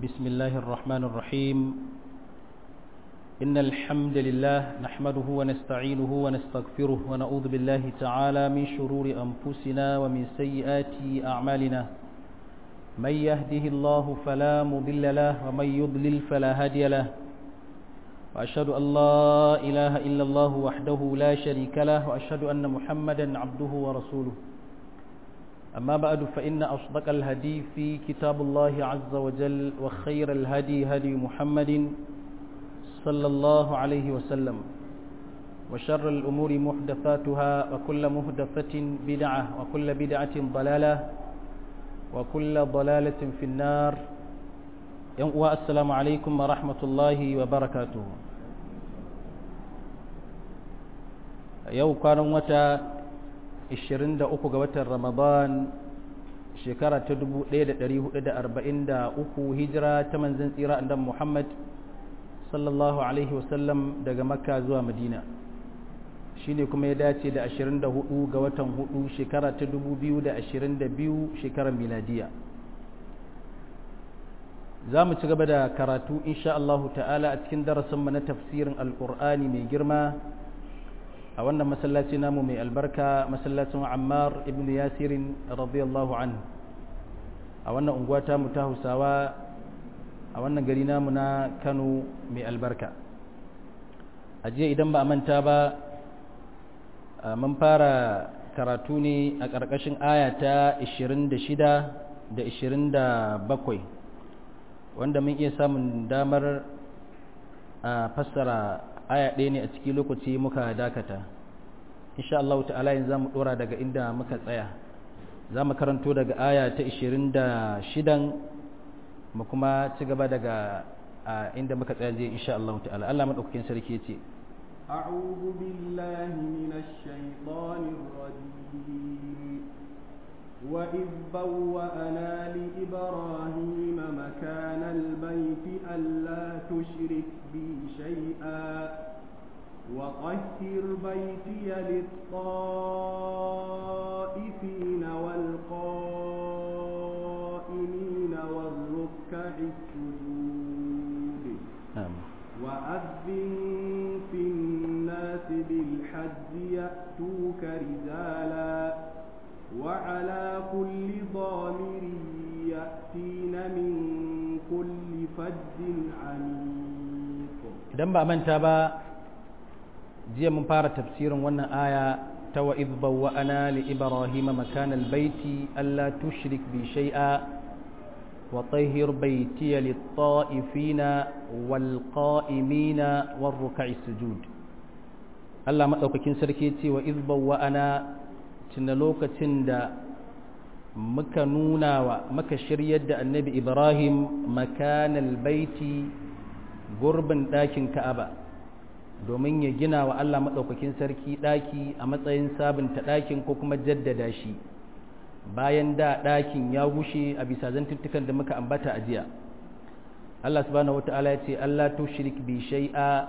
بسم الله الرحمن الرحيم إن الحمد لله نحمده ونستعينه ونستغفره ونعوذ بالله تعالى من شرور أنفسنا ومن سيئات أعمالنا من يهده الله فلا مضل له ومن يضلل فلا هادي له وأشهد أن لا إله إلا الله وحده لا شريك له وأشهد أن محمدا عبده ورسوله أما بعد فإن أصدق الهدي في كتاب الله عز وجل وخير الهدي هدي محمد صلى الله عليه وسلم وشر الأمور محدثاتها وكل محدثة بدعة وكل بدعة ضلالة وكل ضلالة في النار والسلام عليكم ورحمة الله وبركاته يوم كانوا متى 23 ga watan Ramadan shekara ta 1443 hijira ta manzon tsira annabi Muhammad sallallahu alaihi wasallam daga Makka zuwa Madina shine kuma ya dace da 24 ga watan 4 shekara ta 2022 shekarar miladiya zamu ci gaba da karatu insha Allah ta'ala a cikin darasin mu na tafsirin alqur'ani mai girma a wannan masallaci namu mai albarka masallacin Ammar ibn Yasirin radiyallahu anhu a wannan unguwa ta mu ta Hausawa a wannan gari namu na Kano mai albarka a jiya idan ba a manta ba mun fara karatu ne a ƙarƙashin aya ta 26 da 27 wanda mun iya samun damar fassara aya ɗaya ne a cikin lokaci muka dakata insha Allah ta'ala yanzu zamu dora daga inda muka tsaya zamu karanto daga aya ta 26 mu kuma ci gaba daga inda muka tsaya je insha Allah ta'ala Allah madaukakin sarki yace a'udhu billahi minash shaitanir rajim wa idh bawwa'na li ibrahima makana al-bayti alla tushrik bi shay'a وطهر بيتي للطائفين والقائمين والركع السجود وأذن في الناس بالحج يأتوك رجالا وعلى كل ضامر يأتين من كل فج عميق إذا ما أمنت jiya mun fara tafsirin wannan aya ta wa idh bawwa'ana li ibrahima makana albayti alla tushrik bi shay'a wa tahhir baytiya lit-ta'ifina wal-qa'imina war-ruk'i sujud Allah madaukakin sarki ce wa idh bawwa'ana tunda lokacin da muka shiryar da annabi Ibrahim makana albayti gurbin dakin Ka'aba domin ya gina wa Allah maɗaukakin sarki ɗaki a matsayin sabunta ɗakin ko kuma jaddada shi bayan da ɗakin ya gushe a bisa zantuttukan da muka ambata a jiya Allah subhanahu wata'ala ya ce Allah tushrik bi shay'a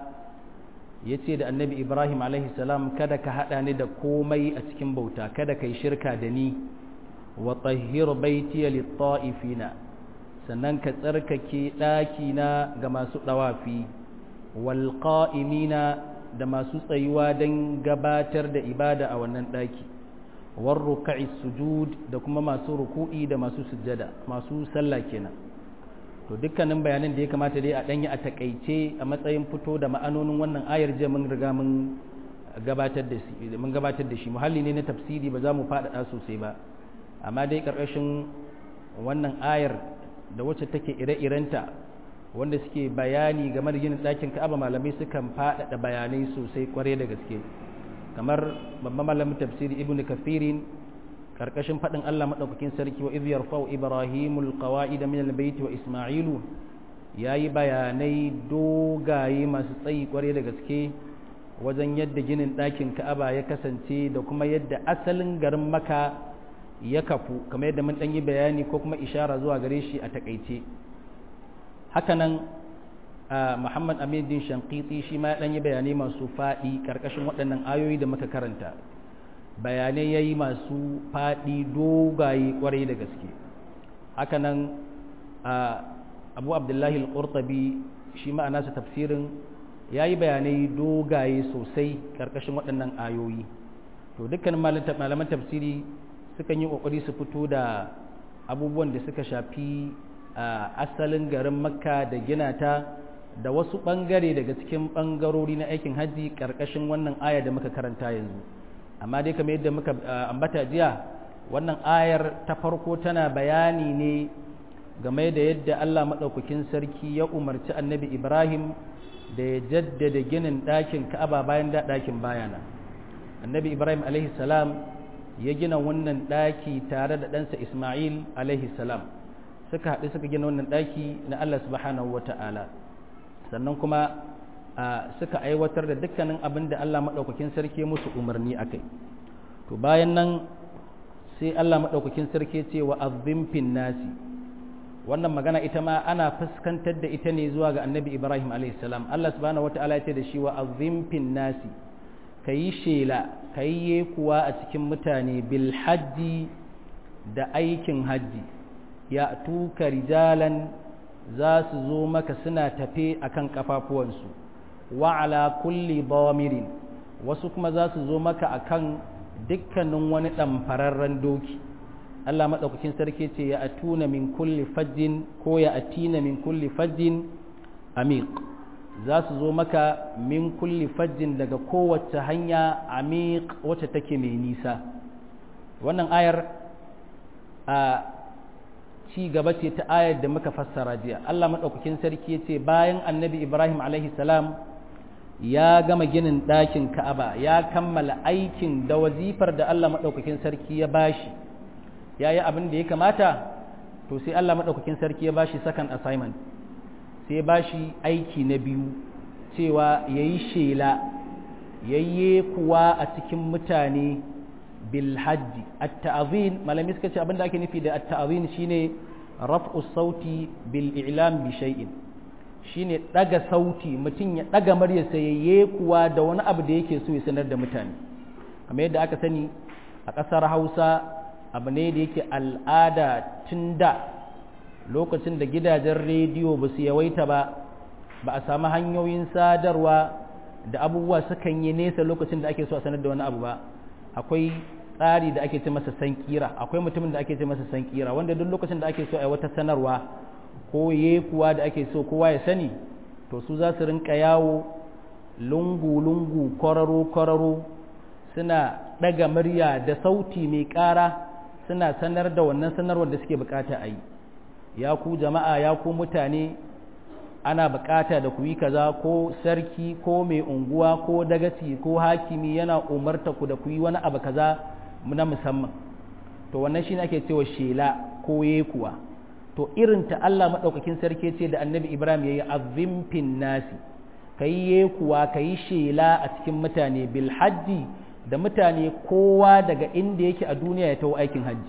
ya ce da annabi Ibrahim alaihi salam kada ka haɗa ni da komai a cikin bauta kada ka yi shirka da ni wa tahhir baitiya lit-ta'ifina sannan ka tsarkake ɗakina ga masu ɗawafi walƙa'imina da masu tsayuwa don gabatar da ibada a wannan ɗaki warruka'i sujud da kuma masu ruku'i da masu sujjada masu sallah kenan to dukkanin bayanan da ya kamata dai a ɗanyi a takaice a matsayin fito da ma'anonin wannan ayar jiya mun riga mun gabatar da shi muhalli ne na tafsiri ba za mu faɗaɗa sosai ba amma dai ƙarƙashin wannan ayar da wacce take ire-irenta wanda suke bayani game da ginin ɗakin Ka'aba malamai sukan faɗaɗa bayanai sosai kware da gaske kamar babban malamin tafsiri Ibn Kathirin karkashin faɗin Allah madaukakin sarki wa idh yarfa'u Ibrahimul qawa'ida min al-bayt wa Isma'ilu yayi bayanai dogaye masu tsayi kware da gaske wajen yadda ginin ɗakin Ka'aba ya kasance da kuma yadda asalin garin Makka ya kafu kamar yadda mun ɗan yi bayani ko kuma ishara zuwa gare shi a takaice hakanan Muhammad Aminu Shankiti shi ma ya ɗanyi bayanai masu faɗi ƙarƙashin waɗannan ayoyi da muka karanta bayanai ya yi masu faɗi dogaye ƙwarai da gaske hakanan abu abdullahi al-qurtubi shi ma'ana sa tafsirin ya yi bayanai dogaye sosai ƙarƙashin waɗannan ayoyi to dukkanin malaman tafsiri sukan yi ƙoƙari su fito da abubuwan da suka shafi asalin garin makka da gina ta da wasu ɓangare daga cikin ɓangarori na aikin hajji ƙarƙashin wannan aya da muka karanta yanzu amma dai kamar yadda muka ambata jiya wannan ayar ta farko tana bayani ne game da yadda Allah maɗaukakin sarki ya umarci annabi Ibrahim da ya jaddada ginin ɗakin Ka'aba bayan da ɗakin bayana annabi Ibrahim alaihi salam ya gina wannan ɗaki tare da ɗansa Ismail alaihi salam suka haɗu suka gina wannan ɗaki na Allah subhanahu wa ta'ala sannan kuma suka aiwatar da dukkanin abin da Allah maɗaukakin sarki ya musu umarni a kai to bayan nan sai Allah maɗaukakin sarki ce wa azzim fin nasi wannan magana ita ma ana fuskantar da ita ne zuwa ga annabi Ibrahim a.s. Allah subhanahu wata'ala ya ce da shi wa azzim fin nasi ka yi shela ka yi kuwa a cikin mutane bil hajji da aikin hajji ya tuka rijalan za su zo maka suna tafe akan kafafuwansu wa ala kulli damirin wasu kuma za su zo maka akan dukkanin wani ɗamfararren doki Allah maɗaukakin sarki ce ya atuna min kulli fajjin ko ya atina min kulli fajjin amiq za su zo maka min kulli fajjin daga kowace hanya amiq wacce take mai nisa wannan ayar a ci gaba ce ta ayar da muka fassara jiya Allah maɗaukakin sarki ya ce bayan annabi Ibrahim alaihi salam ya gama ginin ɗakin Ka'aba ya kammala aikin da wazifar da Allah maɗaukakin sarki ya bashi ya yi abin da ya kamata to sai Allah maɗaukakin sarki ya bashi second assignment sai ya bashi aiki na biyu cewa ya yi shela ya yi kuwa a cikin mutane bil hajji at-ta'zin malami suka ce abin da ake nufi da at-ta'zin shine raf'u sauti bil i'lam bi shay'in shine daga sauti mutum ya daga muryarsa yayi kuwa da wani abu da yake so ya sanar da mutane kamar yadda aka sani a ƙasar Hausa abu ne da yake al'ada tun da lokacin da gidajen rediyo ba su yawaita ba a samu hanyoyin sadarwa da abubuwa sukan yi nesa lokacin da ake so a sanar da wani abu ba akwai tsari da ake ce masa sankira akwai mutumin da ake ce masa sankira wanda duk lokacin da ake so a wata sanarwa ko kuwa da ake so kowa ya sani to su za su rinka yawo lungu-lungu kwararo-kwararo suna ɗaga murya da sauti mai ƙara suna sanar da wannan sanarwar da suke bukata a yi ya ku jama'a ya ku mutane ana bukata da ku yi kaza ko sarki ko mai unguwa ko dagaci ko hakimi yana umarta ku da ku yi wani abu kaza na musamman to wannan shi ake cewa shela ko kuwa to irin ta Allah maɗaukakin sarki ce da annabi Ibrahim ya yi azimfin nasi ka yi kuwa ka yi shela a cikin mutane bil hajji da mutane kowa daga inda yake a duniya ya taho aikin hajji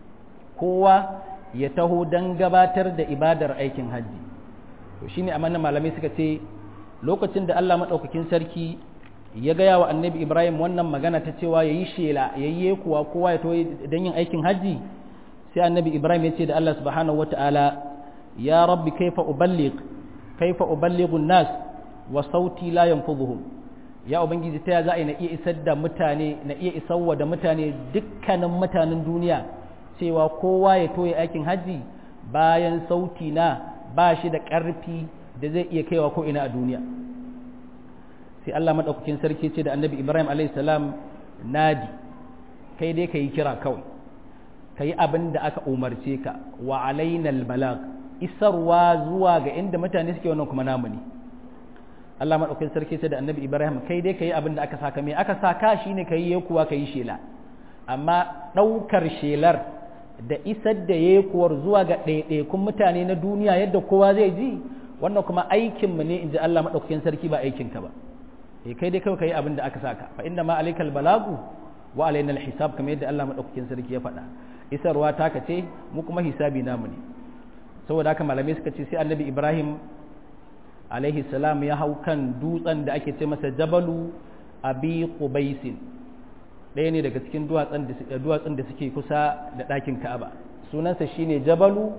kowa ya taho don gabatar da ibadar aikin hajji to shine amma malamai suka ce lokacin da Allah maɗaukakin sarki ya gaya wa annabi Ibrahim wannan magana ta cewa ya yi shela ya yi kuwa kowa ya taho don yin aikin hajji sai annabi Ibrahim ya ce da Allah subhanahu wata'ala ya rabbi kaifa uballighu nas wa sauti la yanfudhuhum ya ubangiji ta za a na iya isar da mutane na iya isarwa da mutane dukkanin mutanen duniya cewa kowa ya toye aikin haji bayan sauti na ba shi da ƙarfi da zai iya kaiwa ko ina a duniya sai Allah madaukakin sarki ce da annabi Ibrahim alayhi salam nadi kai dai kai kira kawai kai abin da aka umarce ka wa alainal balag isarwa zuwa ga inda mutane suke wannan kuma namu ne Allah maɗaukin sarki sai da annabi Ibrahim kai dai ka yi abin da aka saka mai aka saka shi ne ka yi kuwa ka yi shela amma ɗaukar shelar da isar da yekuwar zuwa ga ɗaiɗaikun mutane na duniya yadda kowa zai ji wannan kuma aikinmu ne in ji Allah maɗaukakin sarki ba aikinka ba kai dai kawai ka yi abin da aka saka fa inda ma alaikal balagu wa alainal hisab kamar yadda Allah maɗaukakin sarki ya faɗa isarwa taka ce mu kuma hisabi namu ne saboda haka malamai suka ce sai annabi Ibrahim alaihi salam ya hau kan dutsen da ake ce masa jabalu abi qubaisin ɗaya ne daga cikin duwatsun da suke kusa da ɗakin ka'aba sunansa shine jabalu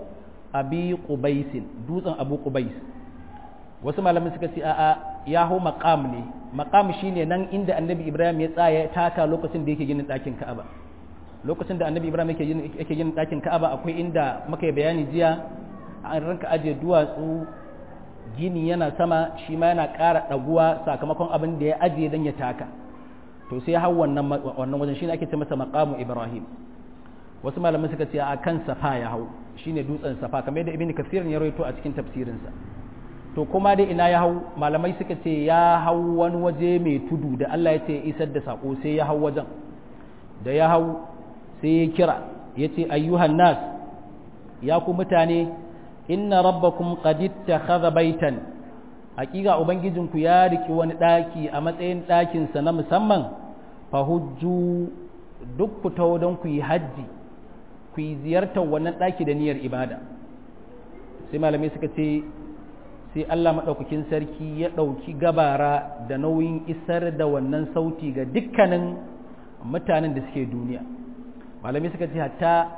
abi qubais dutsen abu qubais wasu malamai suka ce a'a ya hau maqam ne maqam shine nan inda annabi ibrahim ya tsaya taka lokacin da yake ginin ɗakin ka'aba lokacin da annabi ibrahim yake ginin ɗakin ka'aba akwai inda muka yi bayani jiya an ranka ajiye duwatsu gini yana sama shi ma yana ƙara ɗaguwa sakamakon abin da ya ajiye don ya taka to sai hau wannan wajen shine ake ce masa maqamu ibrahim wasu malamai suka ce a kan safa ya hau shine dutsen safa kamar yadda ibnu kathir ya rawaito a cikin tafsirinsa to kuma dai ina ya hau malamai suka ce ya hau wani waje mai tudu da Allah ya ce isar da sako sai ya hau wajen da ya hau sai ya kira ya ce ayyuhan nas ya ku mutane inna rabbakum qad ittakhadha baitan hakika ubangijinku ya riki wani daki a matsayin dakin sa na musamman fahujju duk ku tawo don ku yi haji ku yi ziyartar wannan daki da niyyar ibada sai malamai suka ce sai Allah madaukakin sarki ya dauki gabara da nauyin isar da wannan sauti ga dukkanin mutanen da suke duniya malamai suka ce hatta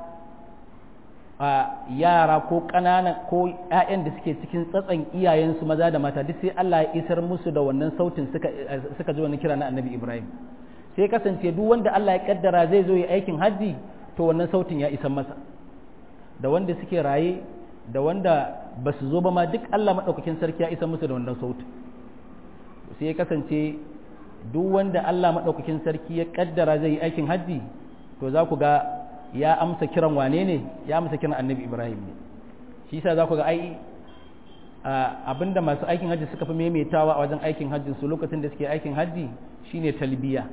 a yara ko ƙanana ko ƴaƴan da suke cikin tsatsan iyayensu maza da mata duk sai Allah ya isar musu da wannan sautin suka ji wannan kira na Annabi Ibrahim sai kasance duk wanda Allah ya kaddara zai zo yi aikin haji to wannan sautin ya isar masa da wanda suke raye da wanda ba su zo ba ma duk Allah madaukakin sarki ya isar musu da wannan sautin sai ya kasance duk wanda Allah madaukakin sarki ya kaddara zai yi aikin haji to za ku ga ya amsa kiran wane ne ya amsa kiran annabi ibrahim ne shi yasa za ku ga ai abinda masu aikin hajji suka fi maimaitawa a wajen aikin hajjin su lokacin da suke aikin hajji shine talbiya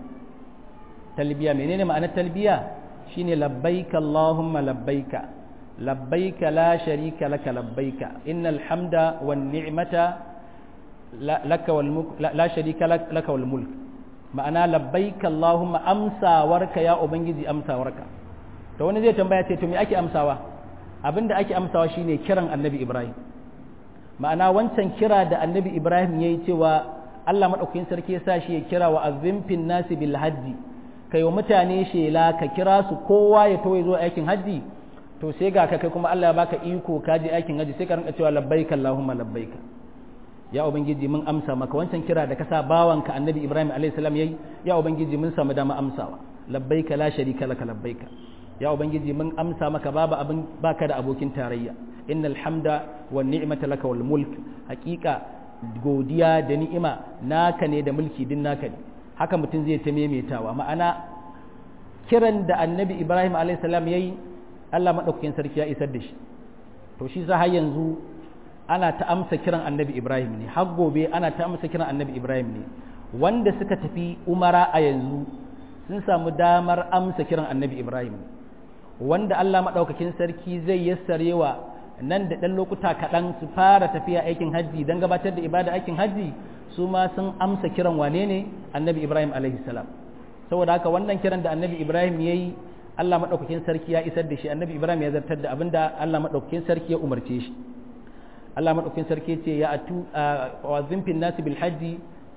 menene ma'anar talbiya shine labbaika allahumma labbaika labbaika la sharika laka labbaika innal hamda wan ni'mata laka wal mulk la sharika laka wal mulk ma'ana labbaika allahumma amsawarka ya ubangiji amsawarka to wani zai tambaya ce to me ake amsawa abinda ake amsawa shine kiran annabi ibrahim ma'ana wancan kira da annabi ibrahim yayi cewa Allah madaukakin sarki ya sa shi ya kira wa azzimfin nasi bil hajji kai wa mutane shela ka kira su kowa ya toye zo aikin hajji to sai ga kai kuma Allah ya baka iko ka je aikin hajji sai ka rinka cewa labbaika allahumma labbaika ya ubangiji mun amsa maka wancan kira da ka sa bawanka annabi ibrahim alayhi salam yayi ya ubangiji mun samu dama amsawa labbaika la sharika laka labbaika ya ubangiji mun amsa maka babu abin baka da abokin tarayya innal hamda wan ni'mata laka wal mulk haqiqa godiya da ni'ima naka ne da mulki din naka ne haka mutum zai ta memetawa ma'ana kiran da annabi ibrahim alayhi salam yayi Allah madaukakin sarki ya isar da shi to shi za har yanzu ana ta amsa kiran annabi ibrahim ne har gobe ana ta amsa kiran annabi ibrahim ne wanda suka tafi umara a yanzu sun samu damar amsa kiran annabi ibrahim wanda Allah maɗaukakin sarki zai yassarewa nan da ɗan lokuta kaɗan su fara tafiya aikin hajji don gabatar da ibada aikin hajji su ma sun amsa kiran wane ne annabi ibrahim alaihi salam saboda haka wannan kiran da annabi ibrahim ya yi Allah maɗaukakin sarki ya isar da shi annabi ibrahim ya zartar da abin da Allah maɗaukakin sarki ya umarce shi Allah maɗaukakin sarki ce ya atu wa zimfin nasi bil hajji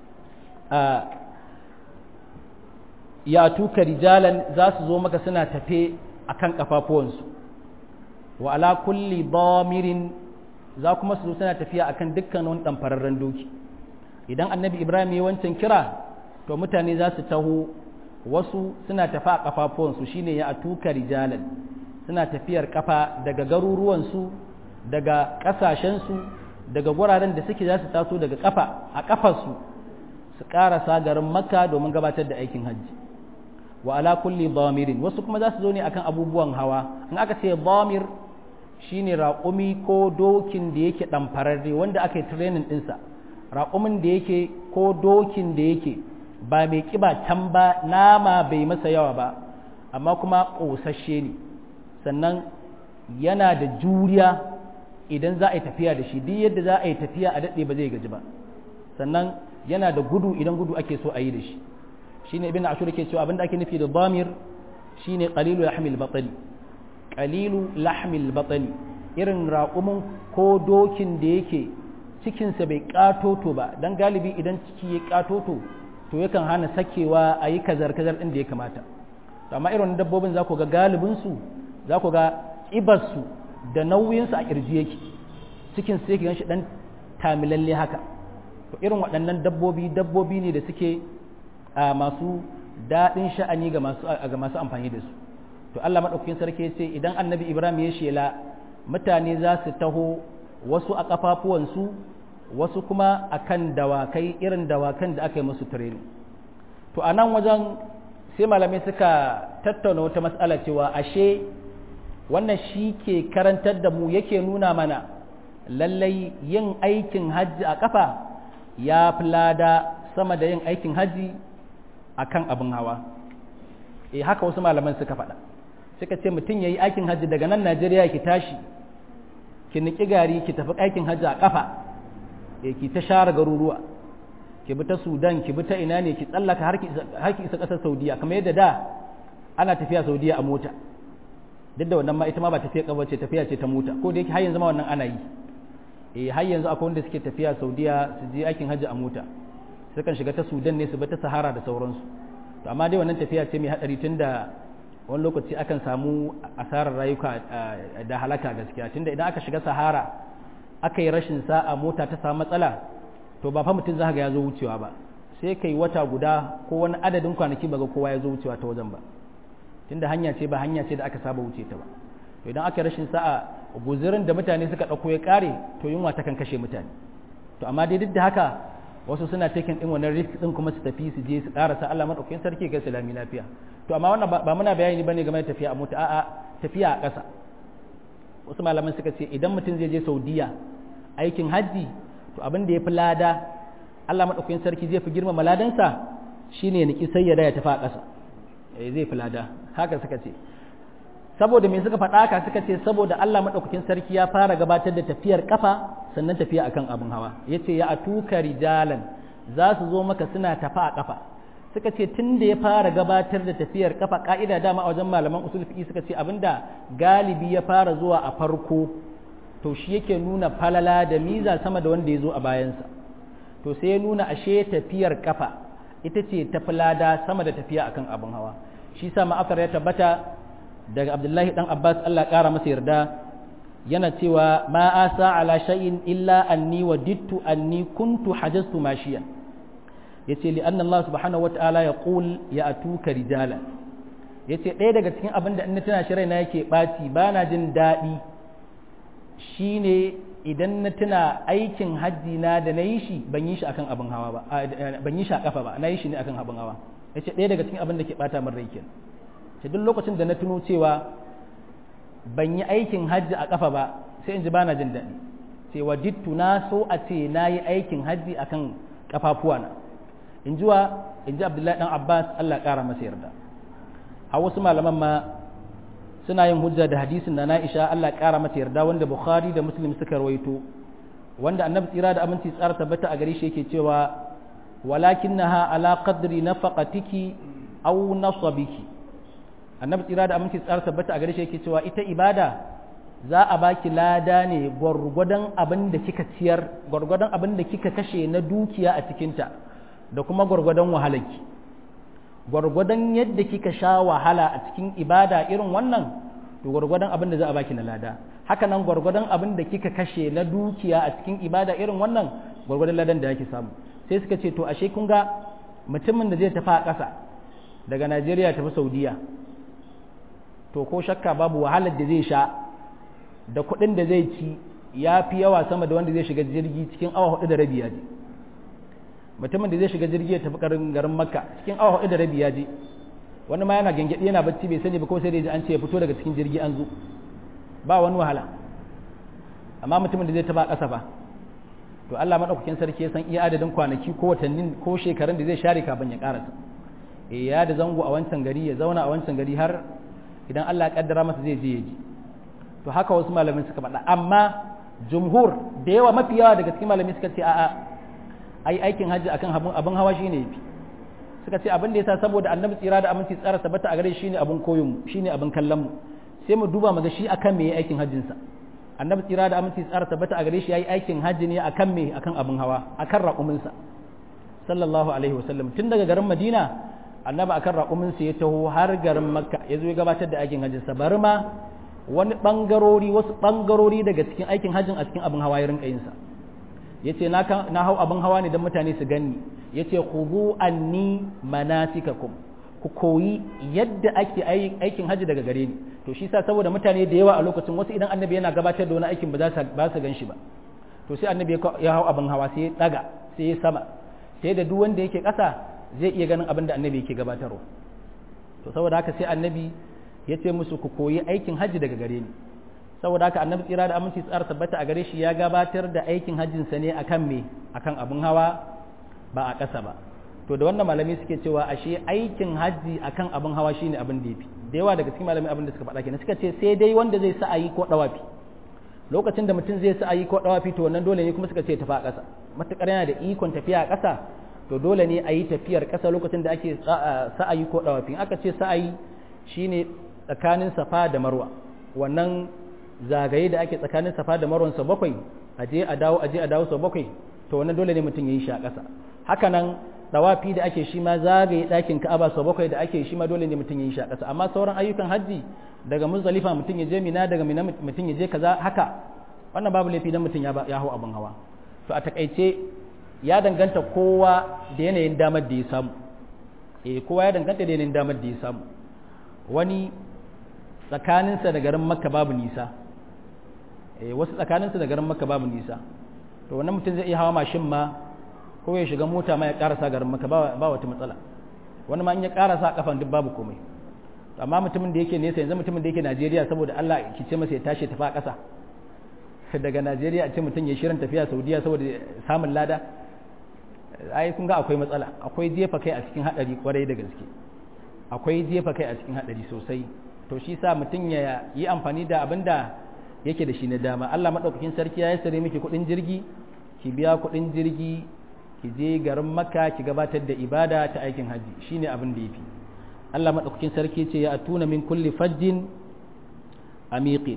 ya tuka rijalan za su zo maka suna tafe akan kafafuwansu wa ala kulli damirin za kuma su suna tafiya akan dukkan wani ɗanfararren doki idan annabi ibrahim ya wancan kira to mutane za su taho wasu suna tafi a kafafuwansu shine ya atuka rijalan suna tafiyar kafa daga garuruwansu daga ƙasashensu daga guraren da suke za su taso daga kafa a kafarsu su ƙarasa garin makka domin gabatar da aikin hajji wa ala kulli damirin wasu kuma za su zo ne akan abubuwan hawa in aka ce damir shine raƙumi ko dokin da yake ɗamfararre wanda aka yi training ɗinsa raƙumin da yake ko dokin da yake ba mai ƙiba can ba nama bai masa yawa ba amma kuma ƙosashe ne sannan yana da juriya idan za a yi tafiya da shi duk yadda za a yi tafiya a daɗe ba zai gaji ba sannan yana da gudu idan gudu ake so a yi da shi shine ibn ashur ke cewa abinda ake nufi da damir shine qalilu lahmil batni qalilu lahmil batni irin raƙumin ko dokin da yake cikinsa bai katoto ba dan galibi idan ciki ya katoto to yakan hana sakewa a yi kazar-kazar ɗin da ya kamata amma irin dabbobin za ku ga galibinsu za ku ga ƙibarsu da nauyinsa a kirji yake cikin sai ki ganshi dan tamilalle haka to irin waɗannan dabbobi ne da suke masu daɗin sha'ani ga masu amfani da su to Allah madaukakin sarki ya ce idan annabi Ibrahim ya shela mutane za su taho wasu a kafafuwansu wasu kuma akan dawakai irin dawakan da aka yi musu training to a nan wajen sai malamai suka tattauna wata matsala cewa ashe wannan shi ke karantar da mu yake nuna mana lallai yin aikin hajji a kafa ya fi lada sama da yin aikin hajji a kan abin hawa haka wasu malaman suka faɗa suka ce mutum ya yi aikin hajji daga nan Najeriya ki tashi ki niki gari ki tafi aikin hajji a kafa ki ta share garuruwa ki bi ta Sudan ki bi ta ina ne ki tsallaka har ki isa ƙasar Saudiya kamar yadda da ana tafiya Saudiya a mota duk da wannan ma ita ma ba tafiya kafa ce tafiya ce ta mota ko da yake har yanzu ma wannan ana yi har yanzu akwai wanda suke tafiya Saudiya su je aikin hajji a mota sukan shiga ta Sudan ne su bi ta Sahara da sauransu to amma dai wannan tafiya ce mai hadari tunda wani lokaci akan samu asarar rayuka da halaka gaskiya tunda idan aka shiga Sahara aka yi rashin sa'a mota ta samu matsala to ba fa mutum za ga ya zo wucewa ba sai kai wata guda ko wani adadin kwanaki ba ga kowa ya zo wucewa ta wajen ba tunda hanya ce da aka saba wuce ta ba to idan aka rashin sa'a guzurin da mutane suka dauko ya kare to yunwa ta kan kashe mutane to amma dai duk da haka wasu suna taking din wannan risk din kuma su tafi su je su karasa Allah madaukakin sarki ga salami lafiya to amma wannan ba muna bayani bane game da tafiya a mota a'a tafiya a ƙasa wasu malaman suka ce idan mutum zai je Saudiya aikin hajji to abin da ya fi lada Allah madaukakin sarki zai fi girmama ladansa shine ya niki sayyada ya tafi a ƙasa zai fi lada haka suka ce saboda me suka faɗa haka suka ce saboda Allah madaukakin sarki ya fara gabatar da tafiyar kafa sannan tafiya akan abin hawa yace ya atuka rijalan za su zo maka suna tafa a kafa suka ce tunda ya fara gabatar da tafiyar kafa ka'ida dama a wajen malaman usul fiqi suka ce abinda galibi ya fara zuwa a farko to shi yake nuna falala da miza sama da wanda ya zo a bayansa to sai ya nuna ashe tafiyar kafa ita ce tafi lada sama da tafiya akan abin hawa shi sa ma'afar ya tabbata daga Abdullahi dan Abbas Allah ƙara masa yarda yana cewa ma asa ala shay'in illa anni wadittu anni kuntu hajaztu mashiya yace li anna Allah subhanahu wataala yaqul ya atuka rijala yace ɗaya daga cikin abin da in tuna shi raina yake baci bana jin daɗi shine idan na tuna aikin hajji na da nayi shi ban yi shi akan abin hawa ba ban yi shi a kafa ba nayi shi ne akan abin hawa yace ɗaya daga cikin abin da ke bata min rai kenan duk lokacin da na tuno cewa ban yi aikin hajji a kafa ba sai in ji bana jin daɗi sai wajittu na so a ce na yi aikin hajji akan kafafuwana in ji Abdullahi dan Abbas Allah ƙara masa yarda a wasu malaman ma suna yin hujja da hadisin na Aisha Allah ƙara mata yarda wanda Bukhari da Muslim suka rawaito wanda annabi tsira da aminci tsara tabbata a gare shi yake cewa walakinnaha ala qadri nafaqatiki aw nasabiki annabi tsira da aminci tsara tabbata a gare shi yake cewa ita ibada za a baki lada ne gwargwadon abin da kika ciyar gwargwadon abin da kika kashe na dukiya a cikinta da kuma gwargwadon wahalarki gwargwadon yadda kika sha wahala a cikin ibada irin wannan to gwargwadon abin da za a baki na lada haka nan gwargwadon abin da kika kashe na dukiya a cikin ibada irin wannan gwargwadon ladan da yake samu sai suka ce to ashe kun ga mutumin da zai tafi a ƙasa daga Najeriya tafi Saudiya to ko shakka babu wahalar da zai sha da kuɗin da zai ci ya fi yawa sama da wanda zai shiga jirgi cikin awa 4 da rabi ya je mutumin da zai shiga jirgi ya tafi garin Makka cikin awa 4 da rabi ya je wani ma yana gangadi yana bacci bai sani ba ko sai da an ce ya fito daga cikin jirgi an zo ba wani wahala amma mutumin da zai taba ƙasa ba to Allah madaukakin sarki ya san iya adadin kwanaki ko watannin ko shekarun da zai share kafin ya karasa ya da zango a wancan gari ya zauna a wancan gari har idan Allah ya kaddara masa zai je ya ji to haka wasu malamai suka faɗa amma jumhur da yawa mafi yawa daga cikin malamai suka ce a'a ai aikin hajji akan abin hawa shine yafi suka ce abin da yasa saboda annabi tsira da aminci tsara tabbata a gare shi shine abin koyon mu shine abin kallon mu sai mu duba mu ga shi akan me yayi aikin hajjin sa annabi tsira da aminci tsara tabbata a gare shi yayi aikin hajji ne akan me akan abin hawa akan raƙumin sa sallallahu alaihi wasallam tun daga garin Madina annabi akan raƙumin sa ya taho har garin Makka ya zo ya gabatar da aikin hajjin sa bari ma wasu bangarori daga cikin aikin hajjin a cikin abin hawa ya rinka yin sa yace na hau abin hawa ne don mutane su ganni yace khudhu anni manasikakum ku koyi yadda ake aikin hajji daga gare ni to shi sa saboda mutane da yawa a lokacin wasu idan annabi yana gabatar da wani aikin ba su gan shi ba to sai annabi ya hau abin hawa sai ya daga sai ya sama sai da duk wanda yake ƙasa zai iya ganin abin da annabi yake gabatarwa to saboda haka sai annabi ya ce musu ku koyi aikin hajji daga gare ni saboda haka annabi tsira da aminci tsara tabbata a gare shi ya gabatar da aikin hajjinsa ne akan abin hawa ba a ƙasa ba to da wannan malami suke cewa ashe aikin hajji akan abin hawa shine abin da yafi da yawa daga cikin malami abin da suka faɗa kenan suka ce sai dai wanda zai sa'ayi ko dawafi lokacin da mutum zai sa'ayi ko dawafi to wannan dole ne kuma suka ce tafi a ƙasa matukar yana da ikon tafiya a ƙasa to dole ne a yi tafiyar ƙasa lokacin da ake sa'ayi ko dawafi in aka ce sa'ayi shine tsakanin safa da marwa wannan zagaye da ake tsakanin safa da marwan sa bakwai aje a dawo sa bakwai to wannan dole ne mutum ya yi shi a ƙasa haka nan dawafi da ake shi ma zagaye ɗakin Ka'aba sau bakwai da ake shi ma dole ne mutum ya yi shi a ƙasa amma sauran ayyukan hajji daga Muzdalifa mutum ya je Mina daga Mina mutum ya je kaza haka wannan babu laifi dan mutum ya hau abin hawa to a takaice ya danganta kowa da yanayin damar da ya samu kowa ya danganta da yanayin damar da ya samu wani tsakaninsa da garin Makka babu nisa wasu tsakaninsa da garin Makka babu nisa to wannan mutum zai iya hawa mashin ma ko ya shiga mota ma ya karasa garin Makka ba wata matsala wani ma in ya karasa kafan duk babu komai amma mutumin da yake nesa yanzu mutumin da yake Najeriya saboda Allah ki ce masa ya tashi tafi a ƙasa daga Najeriya a ce mutum ya shirin tafiya Saudiya saboda samun lada ai kun ga akwai matsala akwai jefa kai a cikin hadari kwarai da gaske akwai jefa kai a cikin hadari sosai to shi sa mutum ya yi amfani da abin da yake da shi na dama Allah madaukakin sarki ya sare miki kuɗin jirgi ki biya kuɗin jirgi ki je garin Makka ki gabatar da ibada ta aikin haji shine abin da yafi Allah madaukakin sarki ce ya atuna min kulli fajjin amiqin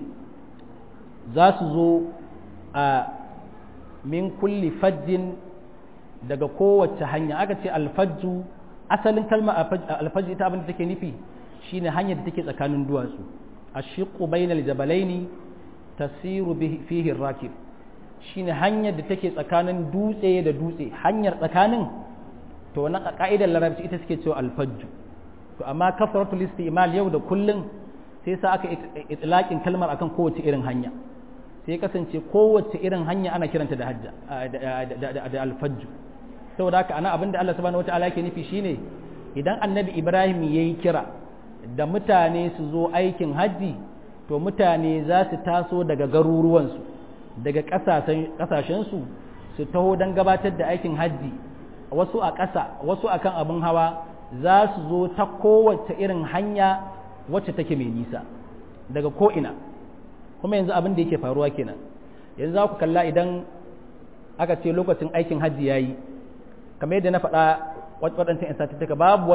za su zo a min kulli fajjin daga kowace hanya aka ce alfajju asalin kalma alfajju ita abin da take nufi shine hanyar da take tsakanin duwatsu ashiqu bainal jabalaini tasiru fihi rakib shine hanyar da take tsakanin dutse da dutse hanyar tsakanin to wannan a ka'idar larabci ita suke cewa alfajju to amma kasratul istimal yau da kullun sai sa aka itlaqin kalmar akan kowace irin hanya sai kasance kowace irin hanya ana kiranta da hajja da alfajju saboda haka ana abinda Allah subhanahu wataala yake nufi shine idan annabi Ibrahim yayi kira da mutane su zo aikin haji to mutane za su taso daga garuruwansu daga ƙasashensu su taho don gabatar da aikin hajji wasu a ƙasa wasu akan abin hawa za su zo ta kowace irin hanya wacce take mai nisa daga ko'ina kuma yanzu abin da yake faruwa kenan yanzu za ku kalla idan aka ce lokacin aikin hajji ya yi kamar yadda na faɗa waɗancan insatattuka babu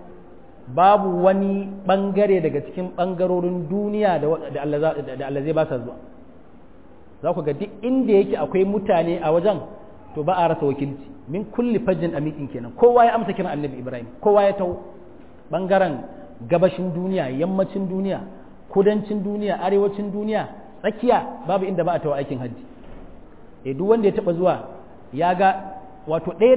wani ɓangare daga cikin ɓangarorin duniya da Allah zai ba sa zuwa za ku ga duk inda yake akwai mutane a wajen to ba a rasa wakilci min kulli fajjin amikin kenan kowa ya amsa kiran annabi Ibrahim kowa ya taho ɓangaren gabashin duniya yammacin duniya kudancin duniya arewacin duniya tsakiya babu inda ba a tawo aikin hajji duk wanda ya taɓa zuwa ya ga wato ɗaya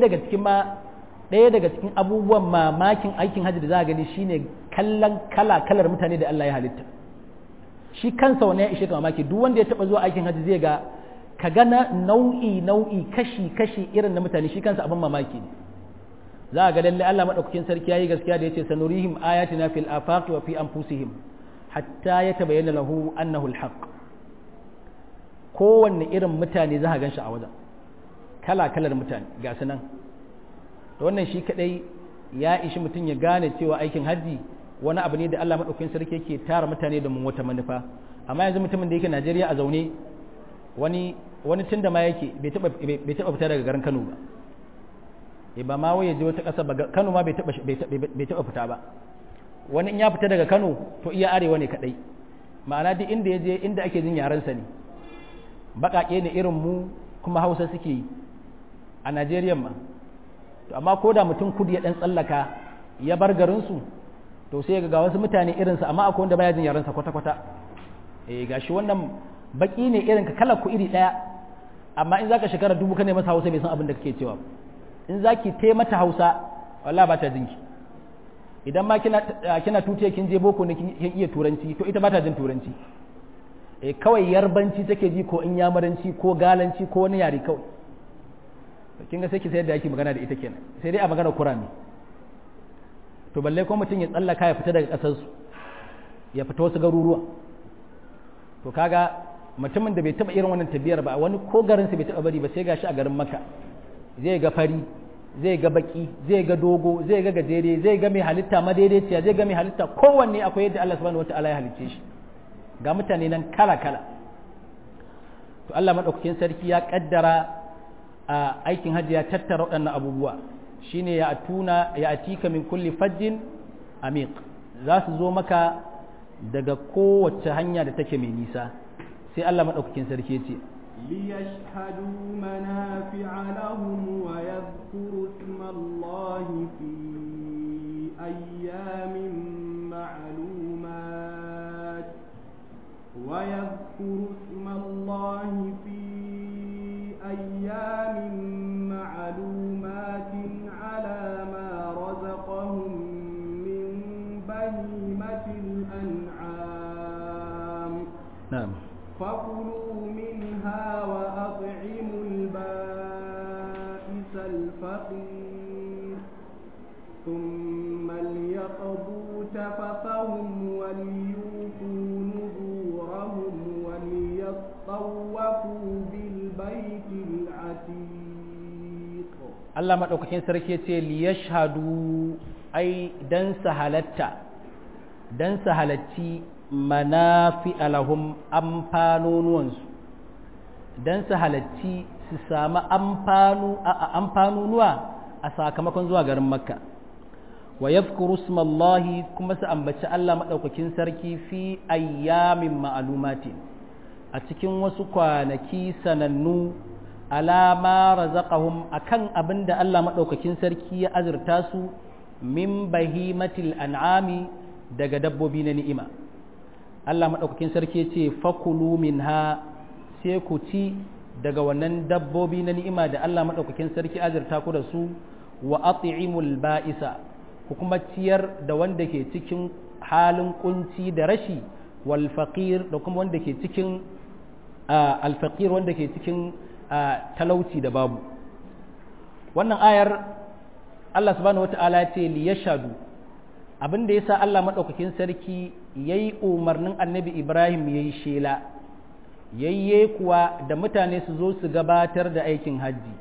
daga cikin abubuwan mamakin aikin hajji da za a gani shine kallon kalar mutane da Allah ya halitta shi kansa wani ya ishe ka mamaki duk wanda ya taba zuwa aikin hajji zai ga ka gana nau'i kashi irin na mutane shi kansa abin mamaki ne za a ga lalle Allah madaukakin sarki yayi gaskiya da yace sanurihim ayatina fil afaqi wa fi anfusihim hatta yatabayyana lahu annahu alhaq kowanne irin mutane za ka ganshi a wajen kalar mutane ga su nan to wannan shi kadai ya ishi mutum ya gane cewa aikin hajji wani abu ne da Allah madaukakin sarki yake tara mutane da mun wata manufa amma yanzu mutumin da yake Najeriya a zaune wani tunda ma yake bai taba fita daga garin Kano ba ba ma waye je wata kasa ba Kano ma bai taba fita ba wani in ya fita daga Kano to iya arewa ne kadai ma'ana duk inda ya je inda ake jin yaran sa ne baƙaƙe ne irin mu kuma Hausa suke yi a Najeriya ma to amma ko da mutum kudu ya dan tsallaka ya bar garin su to sai ga wasu mutane irin sa amma akwai wanda baya jin yaran sa kwata-kwata gashi wannan baki ne irin ka kala ku iri daya amma in zaka shekara 1000 ka ne masa Hausa bai san abin da kake cewa in zaki te mata Hausa wallahi ba ta jinki idan ma kina tutiya kin je boko ne kin iya turanci to ita ba ta jin turanci kawai yarbanci take ji ko in yamaranci ko galanci ko wani yare kawai kin ga sai ki sayar da yake magana da ita kenan sai dai a magana kurami to balle ko mutum ya tsallaka ya fita daga kasar su ya fita wasu garuruwa to kaga mutumin da bai taba irin wannan tabiyar ba wani ko garin sa bai taba bari ba sai gashi a garin Makka zai ga fari zai ga baki zai ga dogo zai ga gajere zai ga mai halitta madaidaiciya zai ga mai halitta kowanne akwai yadda Allah subhanahu wataala ya halicce shi ga mutane nan kala kala to Allah madaukakin sarki ya kaddara a aikin hajji ya tattara waɗannan abubuwa shine ya atika min kulli fajjin amiq za su zo maka daga kowace hanya da take mai nisa sai Allah madaukakin sarki ya ce ليشهدوا منافع لهم ويذكروا اسم الله في أيام معلومات ويذكروا اسم الله في أيام معلومات على ما رزقهم من بهيمة الأنعام نعم فكلوا منها وأطعموا البائس الفقير ثم ليقضوا تفثهم وليوفوا نذورهم وليطوفوا بالبيت العتيق Allah maɗaukakin sarki ce liyashhadu ai dan sahalatti manafi alahum amfanonuwansu dan sahalatti su samu amfanunuwa a sakamakon zuwa garin Makka wa yadhkuru smallahi kuma su ambaci Allah maɗaukakin sarki fi ayyamin ma'lumatin a cikin wasu kwanaki sanannu alama razaqahum akan abinda Allah madaukakin sarki ya azurta su min bahimatil an'ami daga dabbobi na ni'ima Allah madaukakin sarki ya ce fakulu minha sai ku ci daga wannan dabbobi na ni'ima da Allah madaukakin sarki azurta ku da su wa at'imul ba'isa ku kuma ciyar da wanda ke cikin halin kunci da rashi wal faqir da kuma wanda ke cikin al faqir wanda ke cikin talauci da babu wannan ayar Allah subhanahu wata'ala ya ce li yashhadu abinda yasa Allah madaukakin sarki yayi umarnin Annabi Ibrahim yayi shela yayye kuwa da mutane su zo su gabatar da aikin haji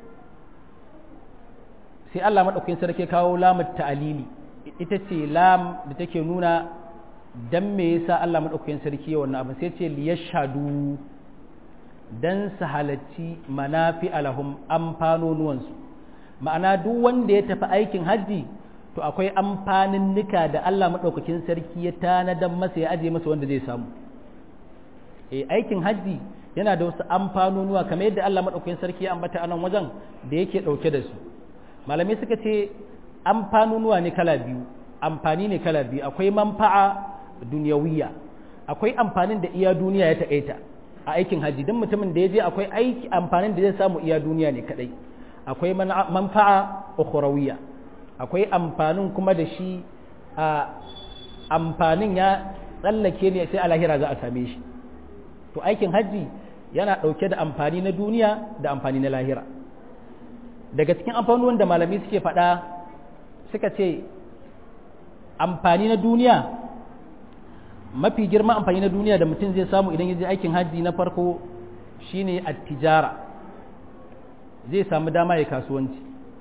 sai Allah madaukakin sarki kawo lamut ta'alili ita ce lam da take nuna dan me yasa Allah madaukakin sarki ya wannan abin sai ce li yashhadu dan su halarci manafi alahum amfanonuwansu ma'ana duk wanda ya tafi aikin hajji to akwai amfanin nika da Allah maɗaukakin sarki ya tanadan masa ya aje masa wanda zai samu aikin hajji yana da wasu amfanonuwa kamar yadda Allah maɗaukakin sarki ya ambata a nan wajen da yake ɗauke da su malamai suka ce amfanonuwa ne kala biyu amfani ne kala biyu akwai manfa'a duniyawiyya akwai amfanin da iya duniya ya taƙaita a aikin hajji don mutumin da ya je akwai aiki amfanin da zai samu iya duniya ne kadai akwai manfa'a ukhrawiyya akwai amfanin kuma da shi amfanin ya tsallake ne sai a lahira za a same shi to aikin hajji yana dauke da amfani na duniya da amfani na lahira daga cikin amfanuwan da malami suke faɗa suka ce amfani na duniya mafi girma amfani na duniya da mutum zai samu idan ya je aikin hajji na farko shine at-tijara zai samu dama ya kasuwanci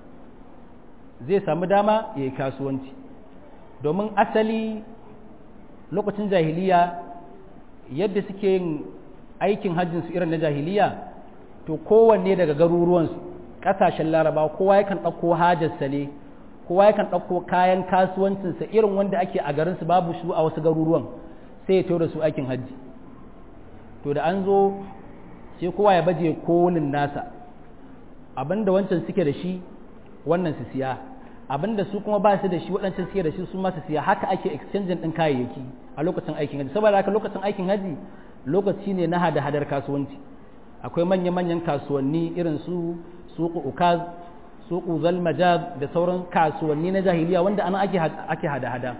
domin asali lokacin jahiliya yadda suke yin aikin hajjin su irin na jahiliya to kowanne daga garuruwansu kasashen larabawa kowa yakan ɗauko hajarsa ne kowa yakan ɗauko kayan kasuwancinsa irin wanda ake a garinsu babu su a wasu garuruwan sai ya da su aikin hajji to da an zo sai kowa ya baje kolin nasa abinda wancan suke da shi wannan su siya abinda su kuma ba su da shi waɗancan suke da shi su ma su siya haka ake exchanging ɗin kayayyaki a lokacin aikin hajji saboda haka lokacin aikin hajji lokaci ne na hada-hadar kasuwanci akwai manya-manyan kasuwanni irin su suku ukaz suku zalmajaz da sauran kasuwanni na jahiliya wanda ana ake hada-hada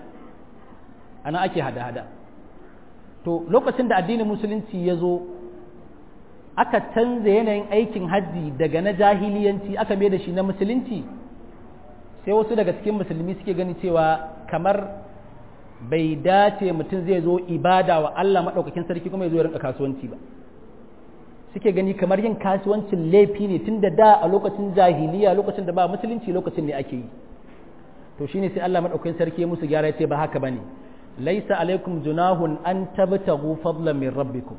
to lokacin da addinin musulunci ya zo aka canza yanayin aikin hajji daga na jahiliyanci aka mai da shi na musulunci sai wasu daga cikin musulmi suke gani cewa kamar bai dace mutum zai zo ibada wa Allah maɗaukakin sarki kuma ya zo ya rinka kasuwanci ba suke gani kamar yin kasuwancin laifi ne tun da a lokacin jahiliya lokacin da ba musulunci lokacin ne ake yi to shine sai Allah maɗaukakin sarki ya musu gyara ya ce ba haka bane laisa alaikum junahun an tabtagu fadlan min rabbikum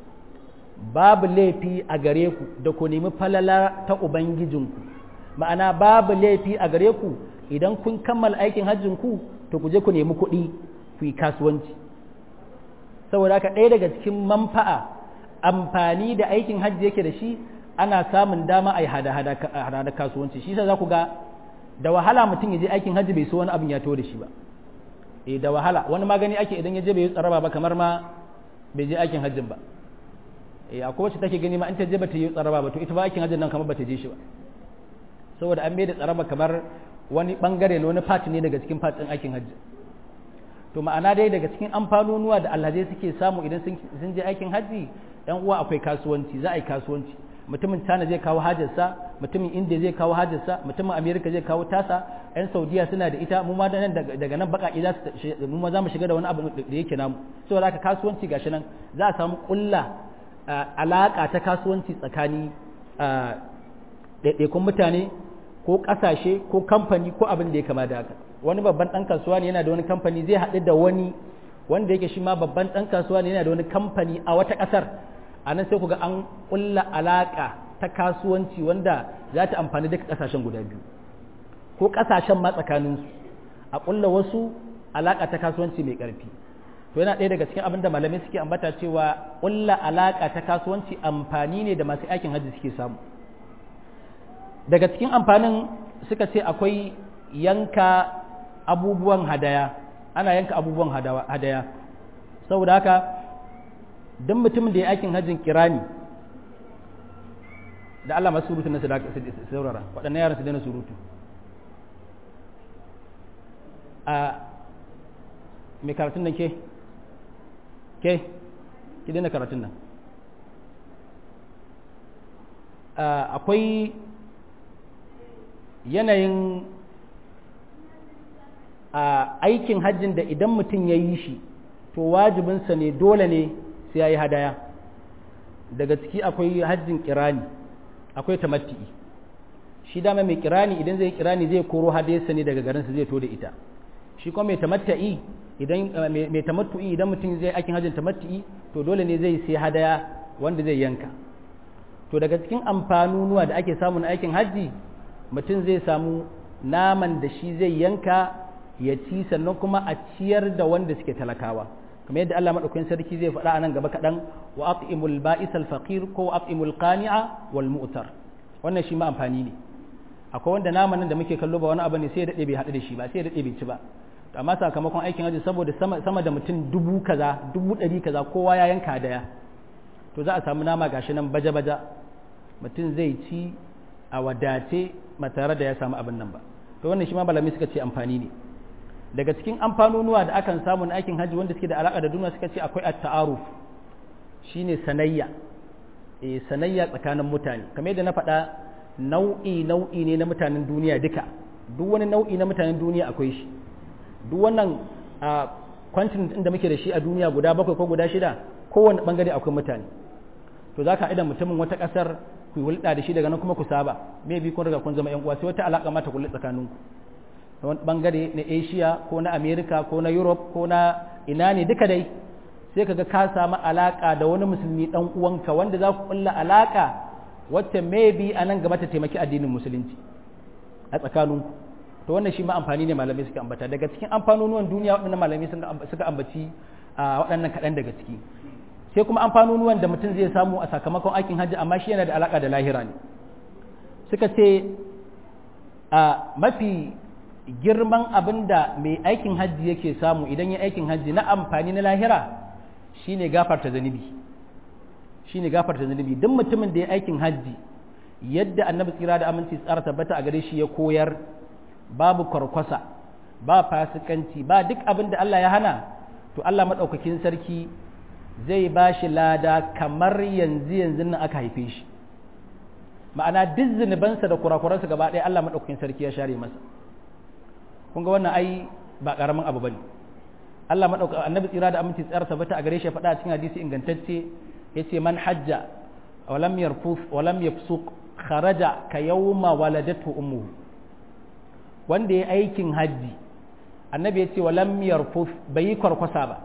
babu laifi a gare ku da ku nemi falala ta ubangijinku ma'ana babu laifi a gare ku idan kun kammala aikin hajjin ku to ku je ku nemi kuɗi ku yi kasuwanci saboda haka ɗaya daga cikin manfa'a amfani da aikin hajji yake da shi ana samun dama a yi hada kasuwanci shi sa za ku ga da wahala mutum ya je aikin hajji bai so wani abin ya to da shi ba da wahala wani magani ake idan ya je bai yi tsaraba ba kamar ma bai je aikin hajjin ba akwai wacce take gani ma in ta je bata yi tsaraba ba to ita ba aikin hajjin nan kamar bata je shi ba saboda an bai da tsaraba kamar wani bangare ne wani part ne daga cikin part din aikin hajji to ma'ana dai daga cikin amfanonuwa da alhazai suke samu idan sun je aikin hajji yan uwa akwai kasuwanci za a yi kasuwanci mutumin China zai kawo hajarsa mutumin India zai kawo hajarsa mutumin America zai kawo tasa yan Saudiya suna da ita mu ma daga nan bakaki za su mu ma za mu shiga da wani abu da yake namu saboda haka kasuwanci gashi nan za a samu kulla alaka ta kasuwanci tsakani ɗaiɗaikun mutane ko ƙasashe ko kamfani ko abin da ya kama da haka wani babban ɗan kasuwa ne yana da wani kamfani zai haɗu da wani wanda yake shi ma babban ɗan kasuwa ne yana da wani kamfani a wata ƙasar a nan sai ku ga an ƙulla alaƙa ta kasuwanci wanda za ta amfani duka ƙasashen guda biyu ko ƙasashen ma tsakaninsu a ƙulla wasu alaƙa ta kasuwanci mai ƙarfi to yana ɗaya daga cikin abin da malamai suke ambata cewa ƙulla alaƙa ta kasuwanci amfani ne da masu aikin hajji suke samu daga cikin amfanin suka ce akwai yanka abubuwan hadaya ana yanka abubuwan hadaya saboda haka don mutumin da ya aikin hajjin kirani da Allah masu surutu na saurara waɗannan yaran su daina surutu a mai karatun nan ki daina karatun nan akwai yanayin aikin hajjin da idan mutum ya yi shi to wajibinsa ne dole ne sai ya yi hadaya daga ciki akwai hajjin kirani akwai tamatti'i shi dama mai kirani idan zai kirani zai koro hadayarsa ne daga garinsa zai to da ita shi kuma mai tamattu'i idan mutum zai aikin hajjin tamattu'i to dole ne zai sai hadaya wanda zai yanka to daga cikin amfanunuwa da ake samu na aikin hajji mutum zai samu naman da shi zai yanka ya ci sannan kuma a ciyar da wanda suke talakawa kamar yadda Allah madaukakin sarki zai faɗa a nan gaba kaɗan wa at'imul ba'isal faqir ko wa at'imul qani'a wal mu'tar wannan shi ma amfani ne akwai wanda naman nan da muke kallo ba wani abu ne sai ya dade bai haɗu da shi ba sai ya dade bai ci ba amma sakamakon aikin haji saboda sama da mutum 100,000 kaza kowa ya yanka daya to za a samu nama gashi nan baja-baja mutum zai ci a wadace ba tare da ya samu abin nan ba to wannan shi ma malami suka ce amfani ne daga cikin amfanonuwa da akan samu na aikin hajji wanda suke da alaka da duniya suka ce akwai at-ta'aruf shine sanayya sanayya tsakanin mutane kamar yadda na faɗa nau'i ne na mutanen duniya duka duk wani nau'i na mutanen duniya akwai shi duk wannan continent din da muke da shi a duniya guda 7 ko guda 6 kowanne bangare akwai mutane to zaka idan mutumin wata kasar ku hulɗa da shi daga nan kuma ku saba maybe kun riga kun zama ƴan uwa sai wata alaka ma ta kullu tsakaninku wani bangare na Asia ko na America ko na Europe ko na ina ne duka dai sai kaga ka samu alaka da wani musulmi dan uwanka wanda za ku kulla alaka wacce maybe a nan gaba ta taimaki addinin musulunci a tsakaninku to wannan shi ma amfani ne malamai suka ambata daga cikin amfanonuwan duniya waɗannan malamai suka ambaci waɗannan kaɗan daga ciki sai kuma amfanonuwan da mutum zai samu a sakamakon aikin hajji amma shi yana da alaka da lahira ne suka ce mafi girman abin da mai aikin hajji yake samu idan ya aikin hajji na amfani na lahira shine gafarta zanibi shine gafarta zunubi. Duk mutumin da ya aikin hajji yadda annabi tsira da aminci tsara tabbata a gare shi ya koyar, babu kwarkwasa, ba fasikanci, ba duk abin da Allah ya hana, to Allah maɗaukakin sarki zai ba shi lada kamar yanzu nan aka haife shi. Ma'ana duk zunubansa da kurakuransa gaba ɗaya Allah maɗaukakin sarki ya share masa. Kun ga wannan ai ba ƙaramin abu bane. Allah maɗaukakin annabi tsira da aminci tsara tabbata a gare shi ya faɗa a cikin hadisi ingantacce, yace man hajja walam yarfus walam yafsuq kharaja ka yawma waladatu ummuhu. Wanda ya aikin hajji, annabi yace walam yarfus bai yi kwarkwasa ba.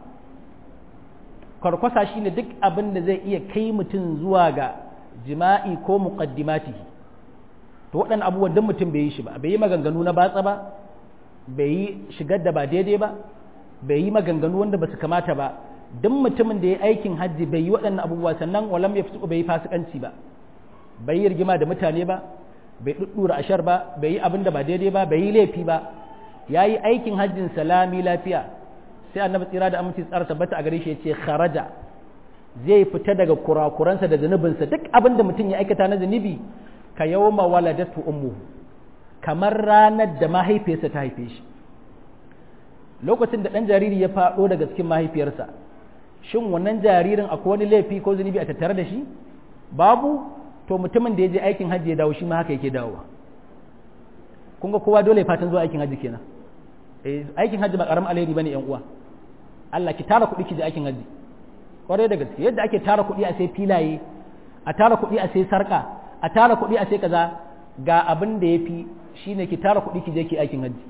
Kwarkwasa shine duk abin da zai iya kai mutum zuwa ga jima'i ko muqaddimatihi. To waɗannan abubuwan duk mutum bai yi shi ba, bai yi maganganu na batsa ba, bai yi shigar da ba daidai ba, bai yi maganganu wanda ba su kamata ba. Duk mutumin da ya aikin hajji bai yi waɗannan abubuwa, sannan walam ya bai yi fasikanci ba, bai yi rigima da mutane ba, bai ɗuɗɗura ashar ba, bai yi abin da ba daidai ba, bai yi laifi ba, ya yi aikin hajjin salami lafiya, sai annabi tsira da aminci tsara tabbata a gare shi ya ce kharaja, zai fita daga kurakuransa da zunubinsa. Duk abin da mutum ya aikata na zunubi ka yawma waladatu ummuhu, kamar ranar da mahaifiyarsa ta haife shi. Lokacin da ɗan jariri ya faɗo daga cikin mahaifiyarsa, shin wannan jaririn akwai wani laifi ko zunubi a tattare da shi? Babu. To mutumin da ya je aikin hajji ya dawo shi ma haka yake dawowa. Kun ga kowa dole fatan zuwa aikin hajji kenan. Aikin hajji ba karamin alheri bane yan uwa. Allah ki tara kuɗi ki je aikin hajji. Kwarai da gaske yadda ake tara kuɗi a sai filaye, a tara kuɗi a sai sarka, a tara kuɗi a sai kaza, ga abin da yafi shine ki tara kuɗi ki je ki aikin hajji.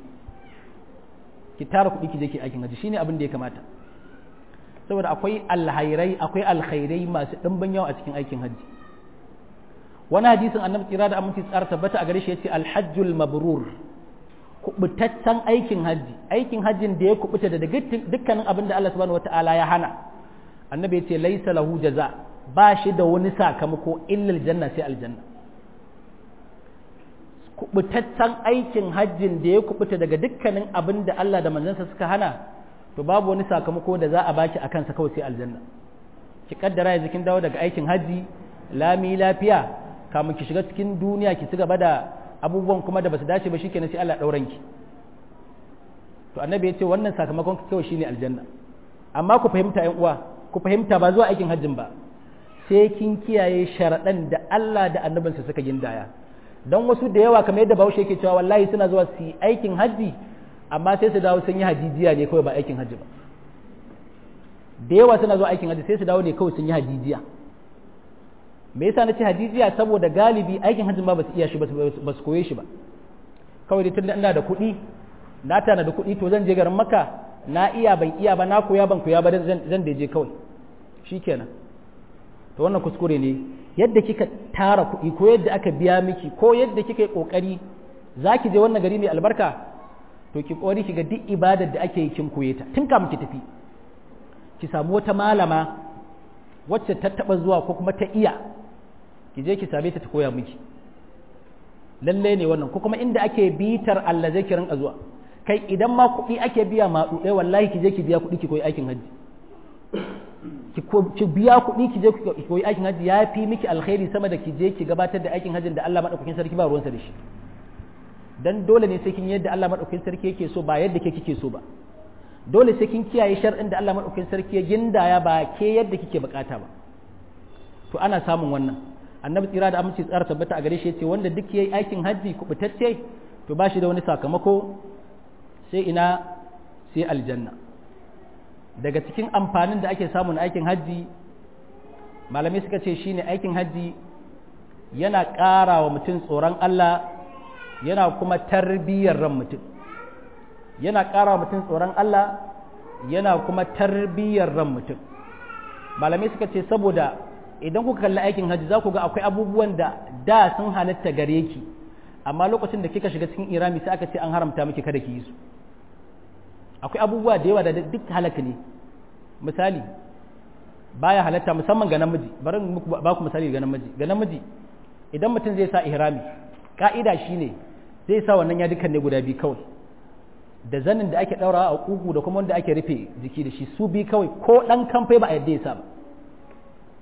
Ki tara kuɗi ki je ki aikin hajji shine abin da ya kamata. Saboda akwai alkhairai masu ɗimbin yawa a cikin aikin hajji. Wani hadisin annabi tsira da aminci tsara tabbata a gare shi yace alhajjul mabrur, kubutaccen aikin hajjin da ya kubuta da dukkanin abin da Allah subhanahu wataala ya hana. Annabi yace laysa lahu jaza, ba shi da wani sakamako illa aljanna sai aljanna. Kubutaccen aikin hajjin da ya kubuta daga dukkanin abin da Allah da manzansa suka hana, to babu wani sakamako da za a baki a kansa kawai sai aljanna. Ki kaddara yanzu kin dawo daga aikin hajji lami lafiya, kamun ki shiga cikin duniya ki ci gaba da abubuwan kuma da basu dace ba, shikenan sai Allah dauran ki. To annabi ya ce wannan sakamakon kawai shine aljanna. Amma ku fahimta ƴan uwa, ku fahimta ba zuwa aikin hajjin ba, sai kin kiyaye sharaɗan da Allah da annabinsa suka gindaya. Don wasu da yawa kamar yadda Bahaushe yake cewa wallahi suna zuwa su yi aikin hajji amma sai su dawo sun yi hajijiya ne kawai ba aikin hajji ba. Da yawa suna zuwa aikin hajji sai su dawo ne kawai sun yi hajijiya. Me yasa nace hajijiya? Saboda galibi aikin hajjin ba su iya shi ba su koye shi ba. Kawai dai tunda ina da kuɗi, na tana da kuɗi, to zan je garin Makka, na iya ban iya ba, na koya ban koya ba, zan da je kawai. Shikenan. To wannan kuskure ne. Yadda kika tara kuɗi ko yadda aka biya miki ko yadda kika yi kokari zaki je wannan gari mai albarka, to ki kokari ki ga duk ibadar da ake yi kin koye ta tun kafin ki tafi. Ki samu wata malama wacce ta taba zuwa ko kuma ta iya, ki je ki same ta ta koya miki. Lalle ne wannan, ko kuma inda ake bitar Allah zai ki rinka zuwa. Kai idan ma kuɗi ake biya ma ɗuɗe, wallahi ki je ki biya kuɗi ki koyi aikin hajji. Ki biya kuɗi ki je ki koyi aikin hajji ya fi miki alkhairi sama da ki je ki gabatar da aikin hajjin da Allah madaukakin sarki ba ruwansa da shi. Dan dole ne sai kin yadda Allah madaukakin sarki yake so ba yadda ke kike so ba. Dole sai kin kiyaye shar'in da Allah madaukakin sarki ya gindaya ba ke yadda kike bukata ba. To ana samun wannan. Annabi tsira da aminci tsara tabbata a gare shi yace wanda duk yayi aikin hajji kubutacce to ba shi da wani sakamako sai ina sai aljanna. Daga cikin amfanin da ake samu na aikin hajji, malamai suka ce shine aikin hajji yana ƙara wa mutum tsoron Allah, yana kuma tarbiyyar ran mutum. Yana ƙara wa mutum tsoron Allah, yana kuma tarbiyyar ran mutum. Malamai suka ce saboda idan kuka kalli aikin hajji za ku ga akwai abubuwan da sun halatta gare ki, amma lokacin da kika shiga cikin irami sai aka ce an haramta miki kada ki yi su. Akwai abubuwa da yawa da duk halaka ne. Misali, baya halatta musamman ga namiji, bari ba ku misali ga namiji idan mutum zai sa ihrami, ka'ida shine zai sa wannan ya dukkan ne guda biyu kawai, da zanin da ake daurawa a kugu da kuma wanda ake rufe jiki da shi, su bi kawai, ko dan kamfai ba a yadda ya sa ba.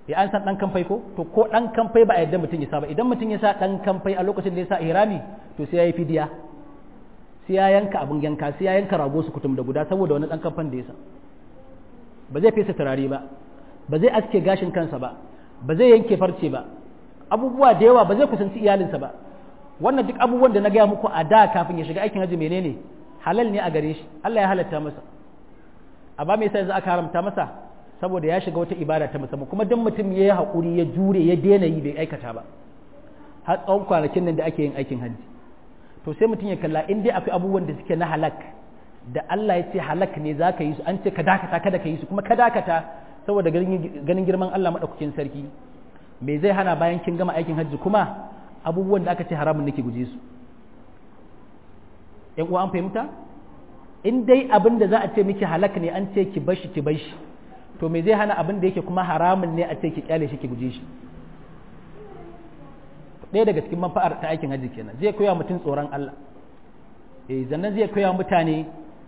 an san dan kamfai ko to ko dan kamfai ba a yadda mutum ya sa ba idan mutum ya sa dan kamfai a lokacin da ya sa ihrami to sai ya yi fidiya sai ya yanka abun yanka sai ya yanka rago su kutum da guda saboda wani dan kamfan da ya sa ba zai fesa turare ba ba zai aske gashin kansa ba ba zai yanke farce ba abubuwa da yawa ba zai kusanci iyalinsa ba wannan duk abubuwan da na gaya muku a da kafin ya shiga aikin haji menene halal ne a gare shi Allah ya halatta masa amma me yasa yanzu aka haramta masa saboda ya shiga wata ibada ta musamman kuma dan mutum ya yi haƙuri ya jure ya daina yi bai aikata ba har tsawon kwanakin nan da ake yin aikin hajji to sai mutum ya kalla in dai akwai abubuwan da suke na halak da Allah ya ce halak ne za ka yi su an ce ka dakata kada ka yi su kuma ka dakata saboda ganin girman Allah maɗaukakin sarki me zai hana bayan kin gama aikin hajji kuma abubuwan da aka ce haramun nake guje su ƴan uwa an fahimta in dai abin da za a ce miki halak ne an ce ki bashi ki bashi to me zai hana abin da yake kuma haramun ne a ce ki kyale shi ki guje shi ɗaya daga cikin manfa'ar ta aikin hajji kenan zai koya mutum tsoron Allah zannan zai koya mutane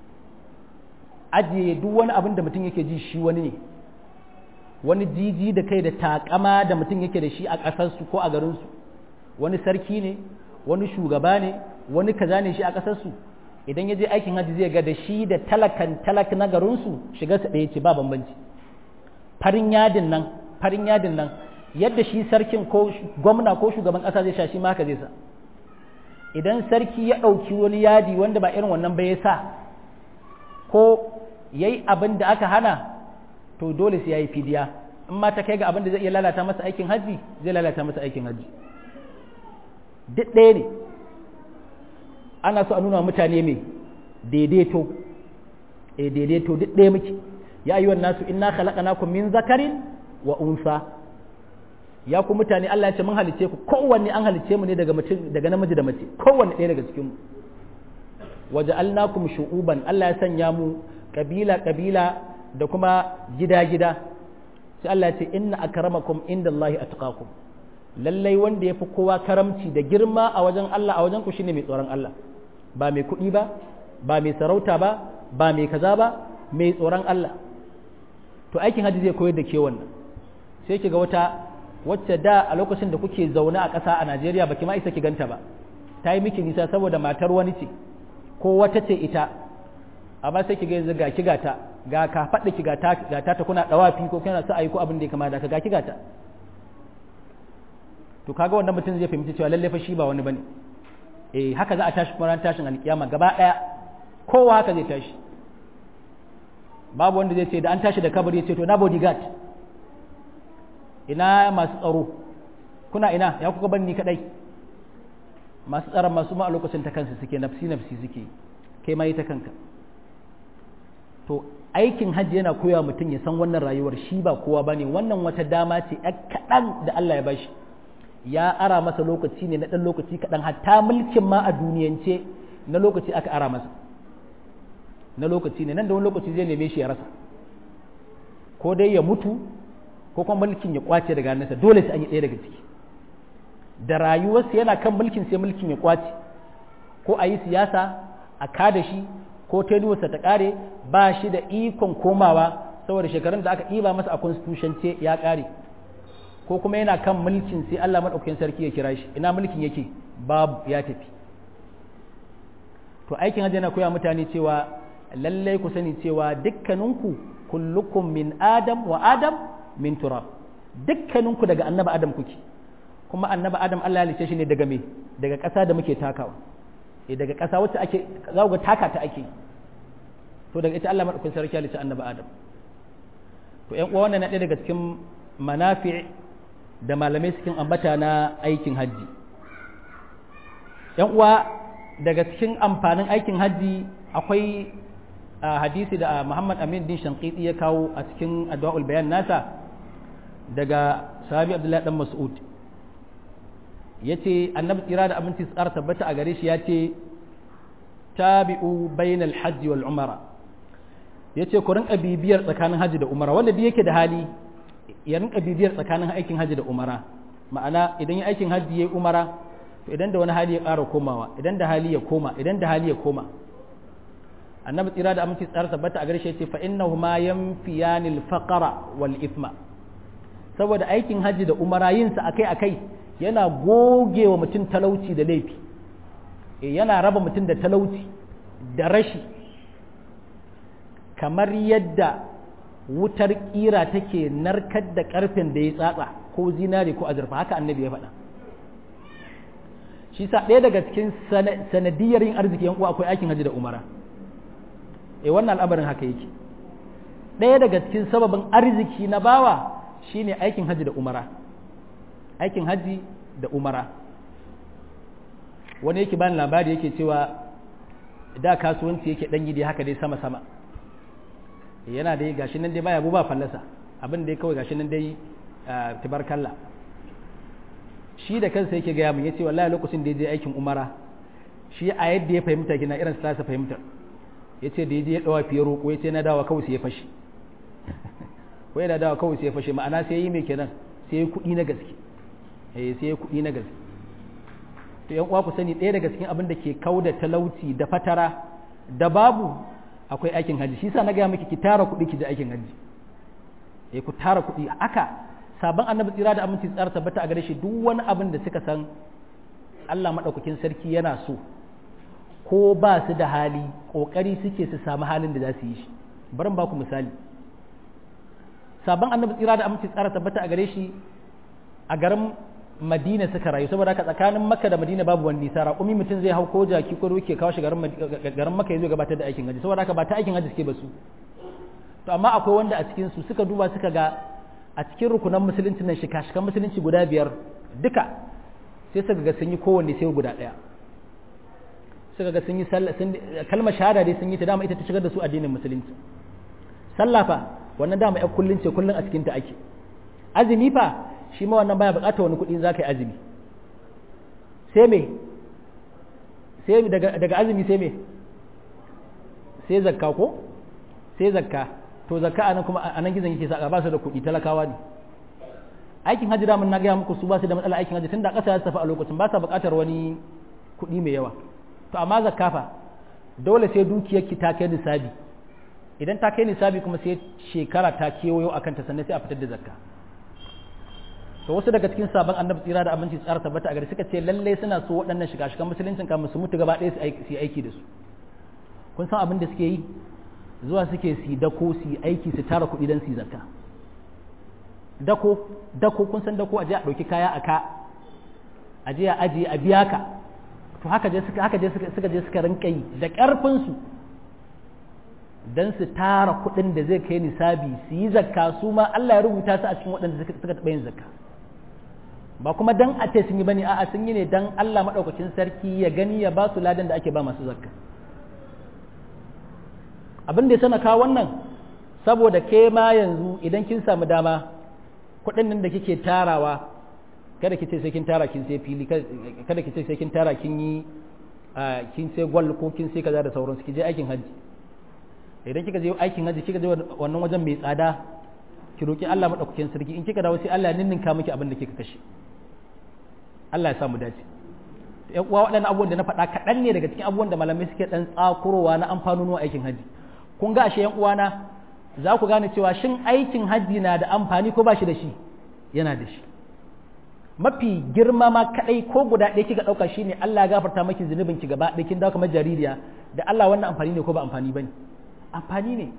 ajiye duk wani abin da mutum yake ji shi wani ne wani jiji da kai da takama da mutum yake da shi a ƙasarsu ko a garinsu wani sarki ne wani shugaba ne wani kaza ne shi a ƙasarsu idan ya je aikin hajji zai ga da shi da talak na garinsu shiga su ɗaya ce ba bambanci farin yadin nan yadda shi sarkin ko gwamna ko shugaban ƙasa zai sha shi ma haka zai sa idan sarki ya ɗauki wani yadi wanda ba irin wannan ba ya sa ko ya yi abin da aka hana to dole sai ya yi fidiya in ma ta kai ga abin da zai iya lalata masa aikin hajji zai lalata masa aikin hajji duk ɗaya ne ana so a nuna mutane mai daidaito daidaito duk ɗaya muke ya ayyuhan nasu inna khalaqnakum min zakarin wa unsa ya ku mutane Allah ya ce mun halice ku kowanne an halice mu ne daga mutum daga namiji da mace kowanne ɗaya daga cikin mu waja'alnakum shu'uban Allah ya sanya mu kabila da kuma gida sai Allah ya ce inna akramakum indallahi atqakum lallai wanda yafi kowa karamci da girma a wajen Allah a wajen ku shine mai tsoron Allah ba mai kuɗi ba ba mai sarauta ba mai kaza ba mai tsoron Allah to aikin hajji zai koyar da ke wannan sai ki ga wata wacce da a lokacin da kuke zaune a ƙasa a Najeriya baki ma isa ki ganta ba ta yi miki nisa saboda matar wani ce ko wata ce ita amma sai ki ga yanzu ga ki gata ga ka faɗi ki gata ta kuna dawafi ko kana sa ayi ko abin da ya kama da ka ga ki gata to kaga wannan mutum zai fahimci cewa lalle fa shi ba wani bane haka za a tashi kuma ran tashin alkiyama gaba daya kowa haka zai tashi babu wanda zai ce da an tashi da kabari ya ce to na bodyguard ina masu tsaro kuna ina ya kuka bani ni kadai masu tsaron masu ma a lokacin ta kansu suke nafsi suke kai ma yi ta kanka to aikin hajji yana koya mutum ya san wannan rayuwar shi ba kowa bane wannan wata dama ce ɗan kaɗan da Allah ya bashi ya ara masa lokaci ne na ɗan lokaci kaɗan hatta mulkin ma a duniyance na lokaci aka ara masa na lokaci ne nan da wani lokaci zai neme shi ya rasa ko dai ya mutu ko kuma mulkin ya kwace daga hannunsa dole sai an yi ɗaya daga ciki da rayuwarsa yana kan mulkin sai mulkin ya kwace ko a yi siyasa a kada shi ko tenuwarsa ta ƙare ba shi da ikon komawa saboda shekarun da aka ɗiba masa a constitution ce ya ƙare ko kuma yana kan mulkin sai Allah maɗaukakin sarki ya kira shi ina mulkin yake babu ya tafi to aikin hajji yana koya mutane cewa lallai ku sani cewa dukkaninku kullukum min adam wa adam min turab dukkaninku daga annaba adam kuke kuma annaba adam Allah ya lice shi ne daga me daga ƙasa da muke takawa daga ƙasa wacce ake za ga taka ta ake to daga ita Allah madaukakin sarki ya lice annaba adam to ƴan uwa wannan na ɗaya daga cikin manafi' da malamai cikin ambata na aikin hajji ƴan uwa daga cikin amfanin aikin hajji akwai hadisi da Muhammad Amin din Shanqiti ya kawo a cikin Adwa'ul Bayan nasa daga sahabi Abdullahi dan Mas'ud yace annabi tsira da abinci tsara tabbata a gare shi yace tabi'u bainal hajji wal umara yace ku rinka bibiyar tsakanin haji da umara wanda duk yake da hali ya rinka bibiyar tsakanin aikin haji da umara ma'ana idan ya aikin haji yayi umara to idan da wani hali ya ƙara komawa idan da hali ya koma idan da hali ya koma annabi tsira da aminci tsara tabbata a gare shi yace fa innahuma yanfiyanil faqra wal ithma saboda aikin hajji da umara yin sa akai-akai yana goge wa mutum talauci da laifi yana raba mutum da talauci da rashi kamar yadda wutar kira take narkar da karfen da ya tsatsa ko zinare ko azurfa haka annabi ya faɗa shi sa ɗaya daga cikin sanadiyar yin arziki yan uwa akwai aikin hajji da umara wannan al'amarin haka yake ɗaya daga cikin sababin arziki na bawa shine aikin hajji da umara aikin hajji da umara wani yake bani labari yake cewa da kasuwanci yake dan gidi haka dai sama-sama yana dai gashi nan dai baya ba fallasa abin da ya kawai gashi nan dai tabarkalla shi da kansa yake gaya mun yace wallahi lokacin da ya je aikin umara shi a yadda ya fahimta kina irin sa fahimta yace da ya je ya dawa fiye roƙo yace na dawa kawai sai ya fashi wai da dawa kawai sai ya fashe ma'ana sai yi mai kenan sai ya kuɗi na gaske sai ya kuɗi na gaske to yan uwa ku sani ɗaya daga cikin abin da ke kauda talauci da fatara da babu akwai aikin haji shi yasa na ga miki ki tara kuɗi ki je aikin haji ku tara kuɗi aka sabon annabi tsira da aminci tsara tabbata a gare shi duk wani abin da suka san Allah madaukakin sarki yana so ko ba su da hali kokari suke su samu halin da za su yi shi bari ba ku misali sabon annabi tsira da aminci tsara tabbata a gare shi a garin madina suka rayu saboda haka tsakanin makka da madina babu wani nisa raƙumi mutum zai hau ko jaki ko ruke kawo shi garin makka ya zo gabatar da aikin haji saboda haka ba ta aikin haji suke ba su to amma akwai wanda a cikin su suka duba suka ga a cikin rukunan musulunci nan shika-shikan musulunci guda 5 duka sai suka ga sun yi kowanne sai guda ɗaya suka ga sun yi kalmar shahada dai sun yi ta dama ita ta shigar da su addinin musulunci sallah fa wannan dama ya kullun ce kullun a cikin ta ake azumi fa shi ma wannan baya bukatar wani kuɗi za ka yi azumi sai me sai daga azumi sai me sai zakka ko sai zakka to zakka anan kuma anan gizon yake saka ba su da kuɗi talakawa ne aikin hajji da mun na gaya muku su ba su da matsala aikin hajji tunda ƙasa ya tafi a lokacin ba sa bukatar wani kuɗi mai yawa to amma zakka fa dole sai dukiyarki ta kai nisabi idan ta kai nisabi kuma sai shekara ta kewayo akan ta sannan sai a fitar da zakka to wasu daga cikin sabon annabi tsira da abinci tsara tabbata a gari suka ce lalle suna so waɗannan shiga-shigan musuluncin kamar su mutu gaba ɗaya su yi aiki da su kun san abin da suke yi zuwa suke su dako su yi aiki su tara kuɗi don su yi zakka dako kun san dako a je a ɗauki kaya a ka a je a ajiye a biya ka to haka je suka rinka yi da ƙarfinsu don su tara kuɗin da zai kai nisabi su yi zakka su ma Allah ya rubuta su a cikin waɗanda suka taɓa yin zakka ba kuma dan a ce sun yi bane a'a sun yi ne dan Allah madaukakin sarki ya gani ya ba su ladan da ake ba masu zakka abin da ya sana kawo wannan saboda ke ma yanzu idan kin samu dama kuɗin nan da kike tarawa kada ki ce sai kin tara kin sai fili kada ki ce sai kin tara kin yi kin sai gwal ko kin sai kaza da sauransu ki je aikin hajji idan kika je aikin hajji kika je wannan wajen mai tsada ki roki Allah madaukakin sarki in kika dawo sai Allah ya ninninka miki abin da kika kashe Allah ya samu dace ƴan uwa waɗannan abubuwan da na faɗa kaɗan ne daga cikin abubuwan da malamai suke ɗan tsakurowa na amfanonuwa aikin hajji kun ga ashe ƴan uwana za ku gane cewa shin aikin hajji na da amfani ko ba shi da shi yana da shi mafi girma ma kaɗai ko guda ɗaya kika ɗauka shine Allah ya gafarta maki zunubin ki gaba ɗaya kin dawo kamar jaririya da Allah wannan amfani ne ko ba amfani bane amfani ne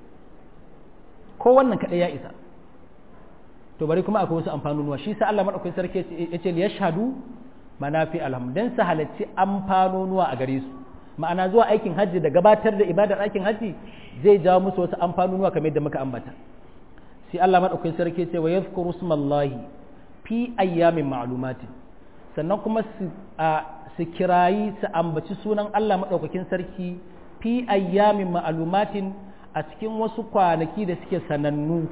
ko wannan kaɗai ya isa to bari kuma akwai wasu amfanonuwa shi sa Allah madaukakin sarki ya ce liyashhadu manafi alhamdan sa halacci amfanonuwa a gare su ma'ana zuwa aikin hajji da gabatar da ibadar aikin hajji zai jawo musu wasu amfanonuwa kamar yadda muka ambata sai Allah madaukakin sarki ya ce wa yadhkuru smallahi fi ayyamin ma'lumatin sannan kuma su kirayi su ambaci sunan Allah madaukakin sarki fi ayyamin ma'lumatin a cikin wasu kwanaki da suke sanannu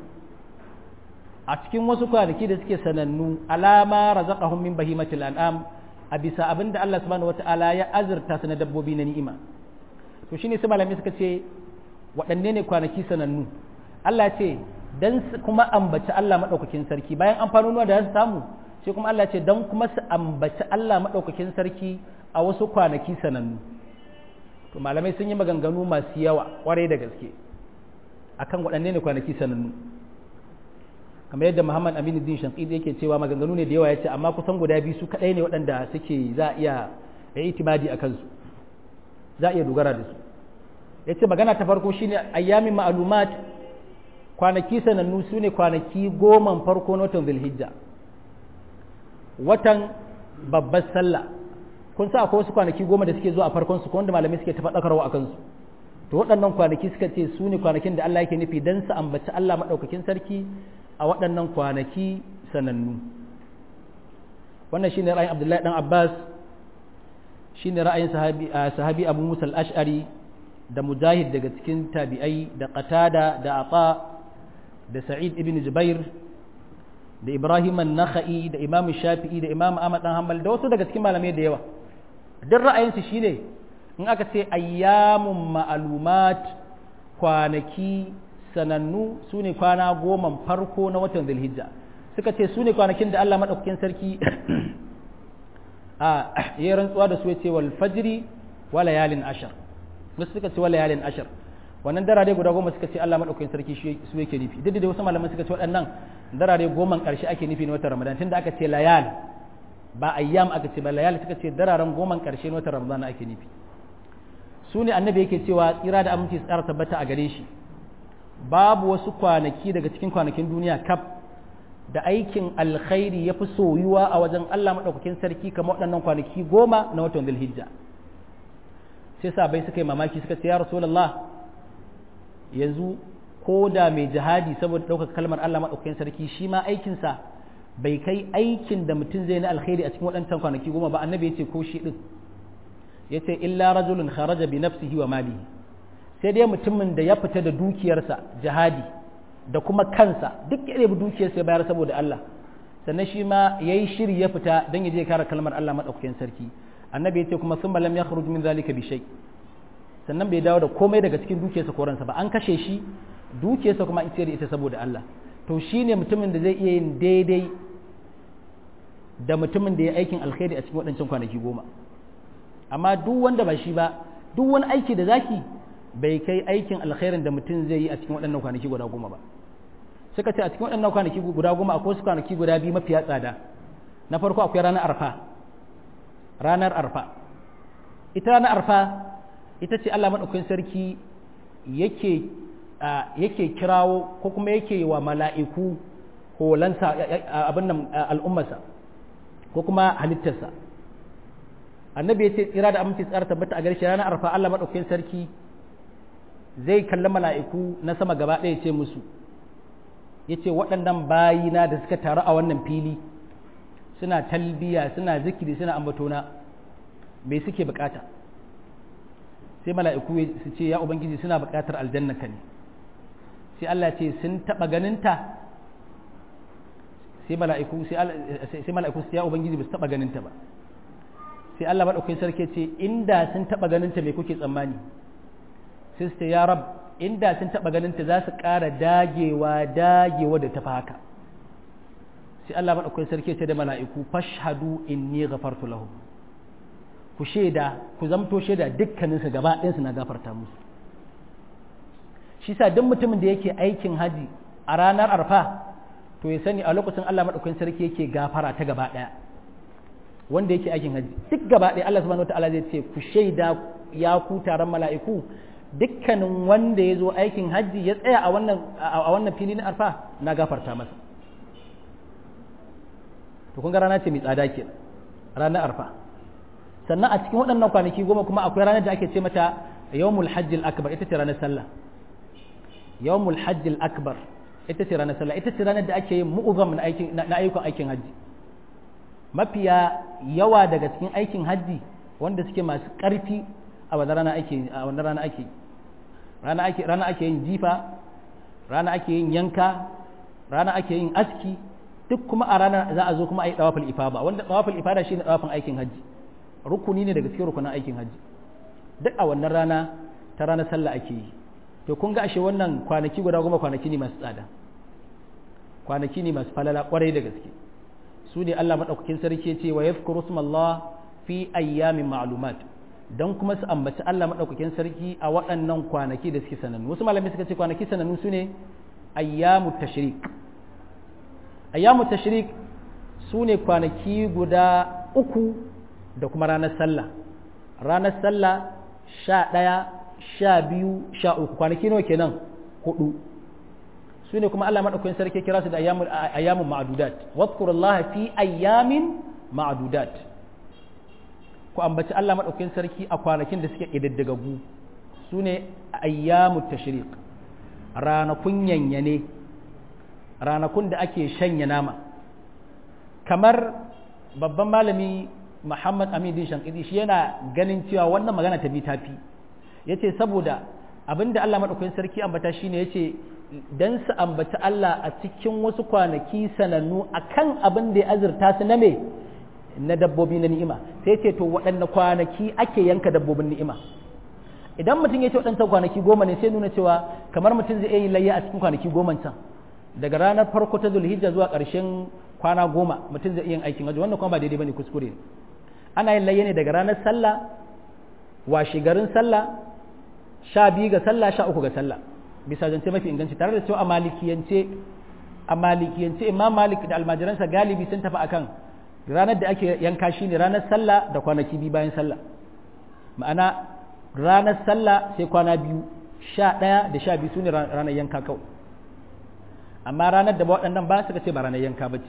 alama razaqahum min bahimatil an'am a bisa abinda Allah subhanahu wata'ala ya azurta su na dabbobi na ni'ima to shine sai malamai suka ce waɗanne ne kwanaki sanannu Allah ce dan kuma ambaci Allah madaukakin sarki bayan amfanonuwa da su samu sai kuma Allah ce dan kuma su ambaci Allah madaukakin sarki a wasu kwanaki sanannu to malamai sun yi maganganu masu yawa kwarai da gaske akan waɗanne ne kwanaki sanannu kamar yadda Muhammad Aminu Din Shanqidi yake cewa maganganu ne da yawa yace amma kusan guda biyu su kadai ne waɗanda suke za a iya itibadi a kansu za a iya dogara da su yace magana ta farko shine ayyamin ma'lumat kwanaki sanannu su ne kwanaki 10 farko na watan Zulhijja watan babbar sallah kun sa akwai wasu kwanaki 10 da suke zuwa a farkon su wanda malamai suke tafadakarwa a kansu to waɗannan kwanaki suka ce su ne kwanakin da Allah yake nufi dan su ambaci Allah madaukakin sarki a waɗannan kwanaki sanannu wannan shine ra'ayin Abdullahi dan Abbas shine ra'ayin sahabi Abu Musa al-Ash'ari da Mujahid daga cikin tabi'ai da Qatada da Ata da Sa'id ibn Jubair da Ibrahim an-Nakhai da Imam Shafi'i da Imam Ahmad dan Hanbal da wasu daga cikin malamai da yawa duk ra'ayinsu shine in aka ce ayyamun ma'lumat kwanaki sanannu sune kwana 10 farko na watan Zulhijja suka ce sune kwanakin da Allah madaukakin sarki ya rantsuwa da su yace wal fajri wa layalin ashar wasu suka ce wa layalin ashar wannan darare guda 10 suka ce Allah madaukakin sarki su yake nufi duk da wasu malaman suka ce waɗannan darare 10 ƙarshe ake nufi na watan Ramadan tunda aka ce layal ba ayyam aka ce ba layal suka ce dararen 10 ƙarshe na watan Ramadan ake nufi su ne annabi yake cewa tsira da aminci tsara tabbata a gare shi babu wasu kwanaki daga cikin kwanakin duniya kaf da aikin alkhairi ya fi soyuwa a wajen Allah maɗaukakin sarki kamar waɗannan kwanaki 10 na watan Zulhijja sai sabai suka yi mamaki suka ce ya Rasulullah yanzu ko da mai jihadi saboda ɗaukar kalmar Allah maɗaukakin sarki shi ma aikinsa bai kai aikin da mutum zai na alkhairi a cikin waɗancan kwanaki 10 ba annabi ya ce ko shi ɗin ya ce illa rajulun kharaja bi nafsihi wa malihi sai dai mutumin da ya fita da dukiyarsa jihadi da kuma kansa duk ya ɗebi dukiyarsa ya bayar saboda Allah sannan shi ma ya yi shiri ya fita don ya je kare kalmar Allah maɗaukakin sarki annabi ya ce kuma sun lam ya kharuj min zalika bi shay sannan bai dawo da komai daga cikin dukiyarsa ko ransa ba an kashe shi dukiyarsa kuma ita da ita saboda Allah to shine mutumin da zai iya yin daidai da mutumin da ya aikin alkhairi a cikin waɗancan kwanaki 10 amma duk wanda ba shi ba duk wani aiki da zaki bai kai aikin alkhairin da mutum zai yi a cikin waɗannan kwanaki guda 10 ba suka ce a cikin waɗannan kwanaki guda 10 akwai wasu kwanaki guda 2 mafiya tsada na farko akwai ranar arfa ita ranar arfa ita ce Allah madaukakin sarki yake kirawo ko kuma yake wa mala'iku holansa abin nan al'ummarsa ko kuma halittarsa annabi ya ce tsira da aminci tsara tabbata a gare shi ranar arfa Allah madaukakin sarki zai kalli mala'iku na sama gaba ɗaya ce musu ya ce waɗannan bayina da suka taru a wannan fili suna talbiya suna zikiri suna ambatona me suke bukata sai mala'iku su ce ya ubangiji suna bukatar aljanna ka ne sai Allah ce sun taɓa ganinta sai mala'iku su ya ubangiji ba su taɓa ganinta ba sai Allah maɗaukakin sarki ce inda sun taɓa ganinta mai kuke tsammani sai su ce ya rab inda sun taɓa ganinta za su ƙara dagewa da tafi haka sai Allah maɗaukakin sarki ce da mala'iku fashhadu inni ghafartu lahum ku shaida ku zamto shaida dukkaninsu gaba ɗayansu na gafarta musu shi sa duk mutumin da yake aikin haji a ranar arfa to ya sani a lokacin Allah maɗaukakin sarki yake gafara ta gaba ɗaya wanda yake aikin haji duk gaba ɗaya Allah subhanahu wataala zai ce ku shaida ya ku taron mala'iku dukkanin wanda ya zo aikin haji ya tsaya a wannan fili na arfa na gafarta masa to kun ga rana ce mai tsada ke ranar arfa sannan a cikin waɗannan kwanaki 10 kuma akwai ranar da ake ce mata yawmul hajjil akbar ita ce ranar sallah yawmul hajjil akbar ita ce ranar sallah ita ce ranar da ake yin mu'uzam na ayyukan aikin hajji mafiya yawa daga cikin aikin hajji wanda suke masu ƙarfi a wannan rana ake yin jifa rana ake yin yanka rana ake yin aski duk kuma a ranar za a zo kuma a yi tawaful ifada wanda tawaful ifada shine tawafin aikin hajji rukuni ne daga cikin rukunin aikin hajji duk a wannan rana ta ranar sallah ake yi to kun ga ashe wannan kwanaki guda 10 kwanaki ne masu tsada kwanaki ne masu falala kwarai da gaske su ne Allah madaukakin sarki ya ce wa yadhkuru smallah fi ayyamin ma'lumat dan kuma su ambaci Allah madaukakin sarki a waɗannan kwanaki da suke sanannu wasu malamai suka ce kwanaki sanannu su ne ayyamut tashrik ayyamu tashrik su ne kwanaki guda 3 da kuma ranar sallah 11 12 13 kwanaki nawa kenan 4 su ne kuma Allah madaukakin sarki kira su da ayyamun ma'dudat wadhkurullaha fi ayyamin ma'dudat ku ambaci Allah madaukakin sarki a kwanakin da suke kididdigagu su ne ayyamut tashriq ranakun yanyane ranakun da ake shanya nama kamar babban malami Muhammad Amin Din Shankidi shi yana ganin cewa wannan magana ta bi tafi yace saboda abinda Allah madaukakin sarki ambata shine yace dan su ambaci Allah a cikin wasu kwanaki sanannu akan abin da ya azurta su na me na dabbobi na ni'ima sai yace to waɗanne kwanaki ake yanka dabbobin ni'ima idan mutum ya ce waɗancan kwanaki 10 ne sai nuna cewa kamar mutum zai yi layya a cikin kwanaki 10 can daga ranar farko ta Zulhijja zuwa ƙarshen kwana 10 mutum zai iya yin aikin hajji wannan kuma ba daidai bane kuskure ne ana yin layya ne daga ranar sallah washe garin sallah 12 ga sallah 13 ga sallah bisa zance mafi inganci tare da cewa a malikiyance Imam Malik da almajiransa galibi sun tafi akan ranar da ake yanka shi ne ranar sallah da kwanaki 2 bayan sallah ma'ana ranar sallah sai kwana 2 11 da 12 su ne ranar yanka kawai amma ranar da waɗannan ba suka ce ba ranar yanka ba ce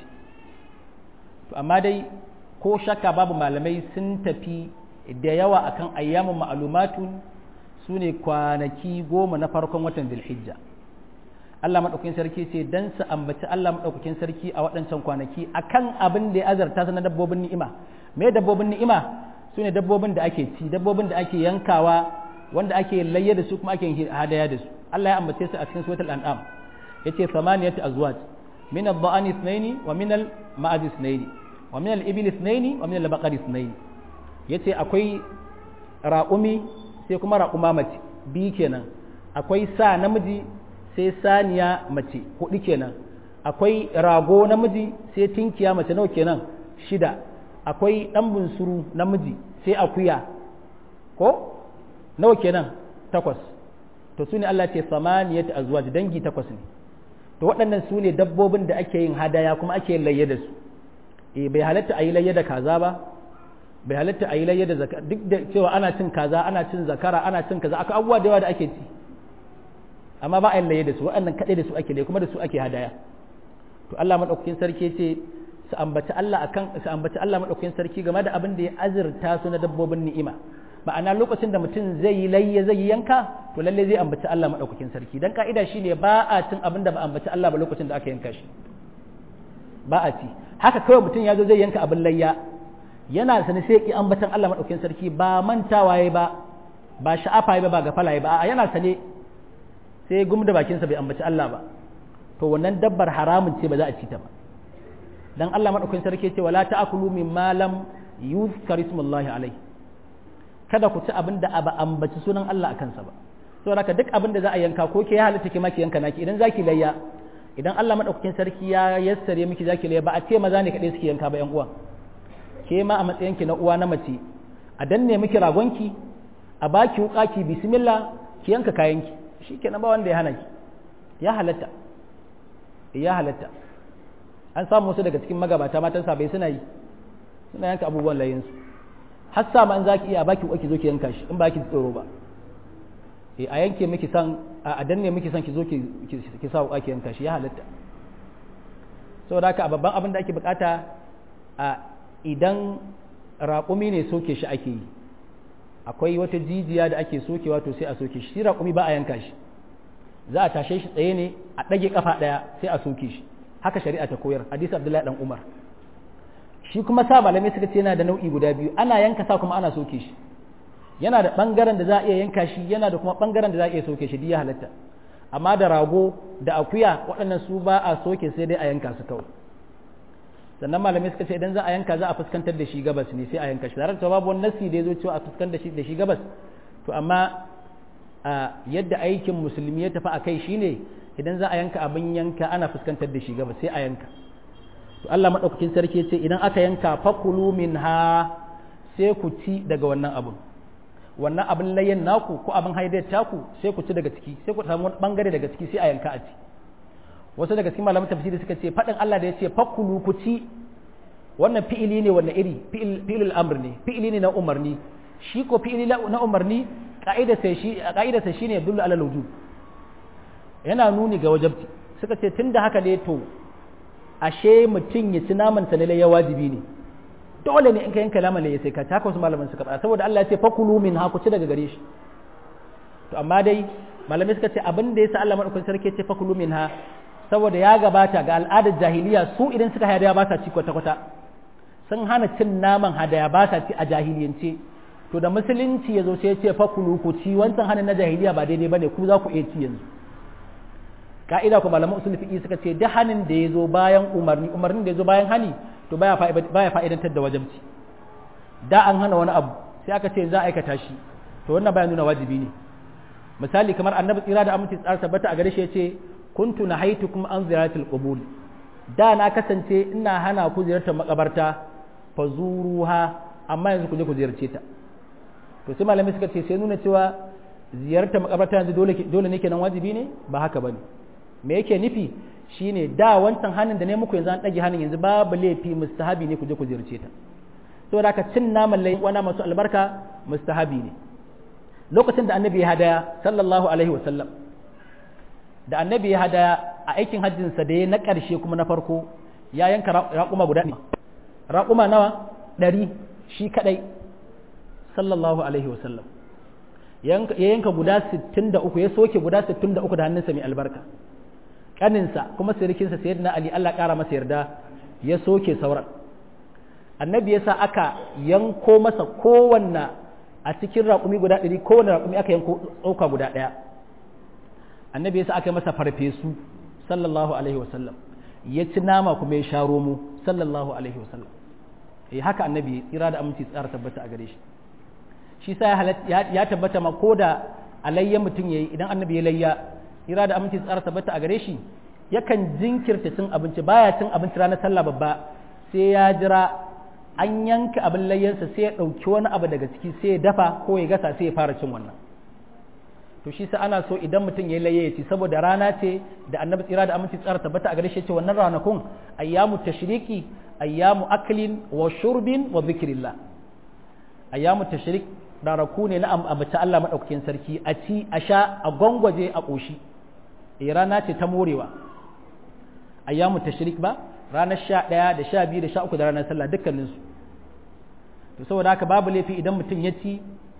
to amma dai ko shakka babu malamai sun tafi da yawa akan ayyamun ma'lumatun su ne kwanaki 10 na farkon watan Dhul-Hijja Allah madaukakin sarki ce dan su ambaci Allah madaukakin sarki a waɗancan kwanaki akan abin da ya azarta su na dabbobin ni'ima me dabbobin ni'ima su ne dabbobin da ake ci dabbobin da ake yankawa wanda ake layya da su kuma ake hadaya da su Allah ya ambace su a cikin suratul an'am yace 8 azwaj min ad-da'ani ithnaini wa min al-ma'az ithnaini wa min al-ibli ithnaini wa min al-baqari ithnaini yace akwai raƙumi sai kuma raƙuma mace 2 kenan akwai sa namiji sai saniya mace 4 kenan akwai rago namiji sai tinkiya mace nawa kenan 6 akwai dan bunsuru namiji sai akuya ko nawa kenan 8 to sune Allah ce 8 azwaj dangi 8 ne to waɗannan su ne dabbobin da ake yin hadaya kuma ake yin layya da su bai halatta a yi layya da kaza ba bai halatta a yi layya da zakara duk da cewa ana cin kaza ana cin zakara ana cin kaza akwai abubuwa da yawa da ake ci amma ba a yin layya da su waɗannan kaɗai da su ake layya kuma da su ake hadaya to Allah madaukakin sarki ce su ambaci Allah madaukakin sarki game da abin da ya azurta su na dabbobin ni'ima ma'ana lokacin da mutum zai yi layya zai yi yanka to lalle zai ambaci Allah madaukakin sarki dan ka'ida shine ba a cin abin da ba ambaci Allah ba lokacin da aka yanka shi ba a ci haka kawai mutum ya zo zai yanka abin layya yana sani sai ki ambatan Allah madaukakin sarki ba mantawa yayi ba sha'afa yayi ba gafala yayi ba a yana sane sai gum da bakin sa bai ambaci Allah ba to wannan dabbar haramun ce ba za a ci ta ba dan Allah madaukakin sarki ce wala ta'kulu mimma lam yuzkar ismullahi alaihi kada ku ci abin da ba ambaci sunan Allah a kansa ba saboda haka duk abin da za a yanka ko ke ya halitta ke maki yanka naki idan zaki layya idan Allah madaukakin sarki ya yassare miki zaki layya ba a ce maza ne kadai suke yanka ba yan uwa ke ma a matsayin ki na uwa na mace a danne miki ragonki a baki wuka ki bismillah ki yanka kayanki shikenan ba wanda ya hana ki ya halatta an samu wasu daga cikin magabata matan sabai suna yanka abubuwan layinsu har sa ma an zaki iya baki uki zo ki yanka shi in baki tsoro ba a yanke miki san a danne miki san ki zo ki sa uki yanka shi ya halatta saboda haka babban abin da ake bukata idan raƙumi ne soke shi ake yi akwai wata jijiya da ake sokewa to sai a soke shi raƙumi ba a yanka shi za a tashe shi tsaye ne a ɗage kafa ɗaya sai a soke shi haka shari'a ta koyar hadisi Abdullahi dan Umar shi kuma sa malamai suka ce yana da nau'i guda biyu ana yanka sa kuma ana soke shi yana da bangaren da za a iya yanka shi yana da kuma bangaren da za a iya soke shi duk ya halatta amma da rago da akuya waɗannan su ba a soke sai dai a yanka su kawai sannan malamai suka ce idan za a yanka za a fuskantar da shi gabas ne sai a yanka shi tare da babu wani nasi da ya zo cewa a fuskantar da shi gabas to amma yadda aikin musulmi ya tafi a kai shine idan za a yanka abin yanka ana fuskantar da shi gabas sai a yanka to Allah madaukakin sarki ce idan aka yanka fakulu minha sai ku ci daga wannan abin layyan naku ko abin haidar taku sai ku ci daga ciki sai ku samu wani bangare daga ciki sai a yanka a ci wasu daga cikin malaman tafsiri suka ce fadin Allah da yace fakulu ku ci wannan fi'ili ne wannan iri fi'ilul amr ne fi'ili ne na umarni shi ko fi'ili na umarni ka'idarsa shine yadullu ala wujub yana nuni ga wajibci suka ce tunda haka ne to ashe mutum ya ci naman sa lalle ya wajibi ne dole ne in ka yanka naman lalle sai ka taka wasu malaman suka faɗa saboda Allah ya ce fakulu min ha ku ci daga gare shi to amma dai malamai suka ce abin da yasa Allah madaukakin sarki ya ce fakulu min ha saboda ya gabata ga al'adar jahiliya su idan suka hadaya ba sa ci kwata-kwata sun hana cin naman hadaya ba sa ci a jahiliyance to da musulunci ya zo sai ya ce fakulu ku ci wancan hanin na jahiliya ba daidai bane ku za ku iya ci yanzu ka'ida ko malaman usul fiqi suka ce duk hanin da ya zo bayan umarnin da ya zo bayan hani to baya fa'idantar da wajibci da an hana wani abu sai aka ce za a aikata shi to wannan baya nuna wajibi ne misali kamar annabi tsira da aminci tsara tabbata a gare shi ya ce kuntu nahaitukum an ziyaratil qubur da na kasance ina hana ku ziyartar makabarta fazuruha amma yanzu ku je ku ziyarce ta to sai malamai suka ce sai nuna cewa ziyartar makabarta yanzu dole ne kenan wajibi ne ba haka bane me yake nufi shine da wancan hannun da ne muku yanzu an dage hannun yanzu babu laifi mustahabi ne ku je ku ziyarce ta saboda haka cin naman layin wana masu albarka mustahabi ne lokacin da annabi ya hadaya sallallahu alaihi wasallam da annabi ya hadaya a aikin hajjinsa da ya na ƙarshe kuma na farko ya yanka raƙuma guda ne raƙuma nawa 100 shi kadai sallallahu alaihi wasallam ya yanka guda 63 ya soke guda 63 da hannunsa mai albarka ƙaninsa kuma sirikinsa sayyidina ali Allah ƙara masa yarda ya soke sauran annabi ya sa aka yanko masa kowanne a cikin raƙumi guda 100 kowanne raƙumi aka yanko tsoka guda ɗaya annabi ya sa aka yi masa farfesu sallallahu alaihi wasallam ya ci nama kuma ya sha romo sallallahu alaihi wasallam haka annabi tsira da aminci tsara tabbata a gare shi shi sa ya tabbata ma ko da alayya mutum yayi idan annabi ya layya tsira da aminci tsara tabbata a gare shi yakan jinkirta cin abinci baya cin abinci ranar sallah babba sai ya jira an yanka abin layyansa sai ya ɗauki wani abu daga ciki sai ya dafa ko ya gasa sai ya fara cin wannan to shi sa ana so idan mutum ya laye ya ci saboda rana ce da annabi tsira da aminci tsara tabbata a gare shi ce wannan ranakun ayyamu tashriki ayyamu aklin wa shurbin wa zikrillah ayyamu tashrik ranaku ne na ambaci Allah madaukakin sarki a ci a sha a gwangwaje a koshi rana ce ta morewa ayyamu tashrik ba ranar 11 da 12 da 13 da ranar sallah dukkanin su to saboda haka babu laifi idan mutum ya ci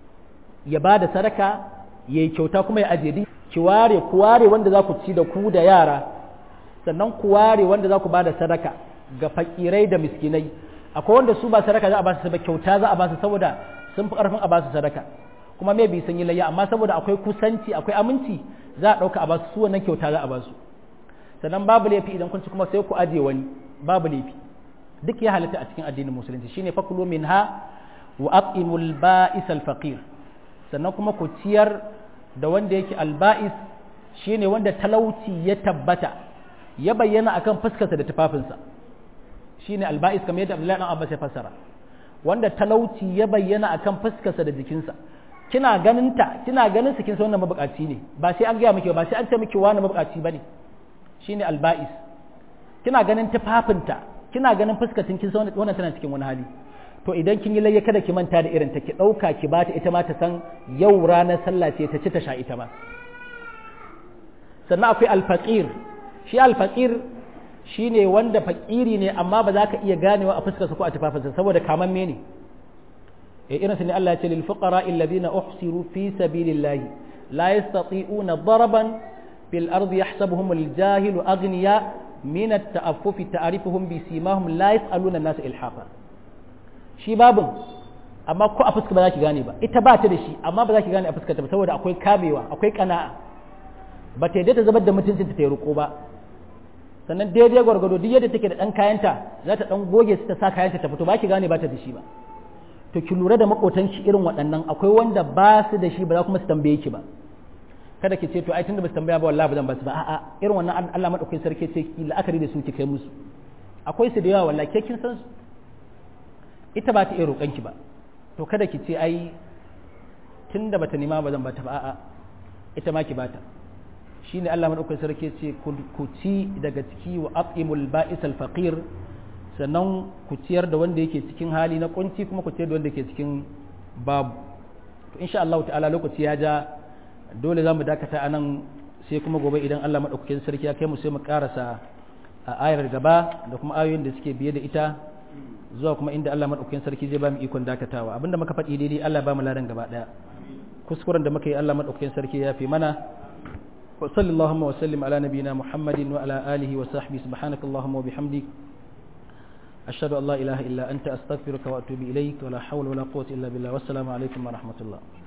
ya bada sadaka ya yi kyauta kuma ya ajiye ku ware wanda za ku ci da ku da yara sannan ku ware wanda za ku ba da sadaka ga fakirai da miskinai akwai wanda su ba sadaka za a ba su ba kyauta za a ba su saboda sun fi ƙarfin a ba su sadaka kuma mai bi sun yi layya amma saboda akwai kusanci akwai aminci za a ɗauka a ba su wannan kyauta za a ba su sannan babu laifi idan kun ci kuma sai ku ajiye wani babu laifi duk ya halatta a cikin addinin musulunci shine fakulu minha wa at'imul ba'is al faqir sannan kuma ku ciyar da wanda yake alba'is shine wanda talauci ya tabbata ya bayyana akan fuskarsa da tufafinsa shine alba'is kamar yadda Abdullahi dan Abbas ya fassara wanda talauci ya bayyana akan fuskarsa da jikinsa kina ganin sa kin san wannan mabukaci ne ba sai an ga miki ba sai an ce miki wani mabukaci bane shine alba'is kina ganin tufafinta kina ganin fuskacin kin san wannan tana cikin wani hali to idan kin yi layya kada ki manta da irin ta ki dauka ki bata ita ma ta san yau ranar sallah ce ta ci ta sha ita ma sannan akwai alfaqir shi alfaqir shine wanda fakiri ne amma ba za ka iya ganewa a fuskarsa ko a tufafinsa saboda kamamme ne irin su ne Allah ya ce lil fuqara alladhina uhsiru fi sabilillahi la yastati'una daraban fil ardi yahsabuhum aljahilu aghniya min at-ta'affufi ta'rifuhum bi simahum la yas'aluna an-nas ilhafa shi babin amma ko a fuska ba za ki gane ba ita ba ta da shi amma ba za ki gane a fuskarta ba saboda akwai kamewa akwai kana'a ba ta yadda ta zubar da mutuncinta ta yi roƙo ba sannan daidai gwargwado duk yadda take da ɗan kayanta za ta ɗan goge su ta sa kayanta ta fito ba ki gane ba ta da shi ba to ki lura da makotanki irin waɗannan akwai wanda ba su da shi ba za kuma su tambaye ki ba kada ki ce to ai tunda ba su tambaya ba wallahi ba zan ba su ba a'a irin wannan Allah madaukakin sarki ce ki la'akari da su ki kai musu akwai su da yawa wallahi ke kin san su ita ba ta iya roƙonki ba to kada ki ce ai tunda bata nema ba zan bata ba a'a ita ma ki bata shine Allah madaukakin sarki ce ku ci daga ciki wa at'imul ba'is al-faqir, sannan ku ciyar da wanda yake cikin hali na kunci kuma ku ciyar da wanda yake cikin babu. To insha Allah ta'ala lokaci ya ja, dole zamu dakata anan, sai kuma gobe idan Allah madaukakin sarki ya kai mu sai mu karasa a ayar gaba da kuma ayoyin da suke biye da ita zuwa kuma inda Allah madaukakin sarki zai ba mu ikon dakatawa. Abinda muka faɗi daidai Allah ba mu ladan gaba daya, kuskuren da muka yi Allah madaukakin sarki ya fi mana. wa sallallahu wa sallim ala nabiyyina Muhammadin wa ala alihi wa sahbihi subhanakallahumma wa bihamdik ashhadu an la ilaha illa anta astaghfiruka wa atubu ilaik wa la hawla wa la quwwata illa billah. Wassalamu alaikum wa rahmatullah.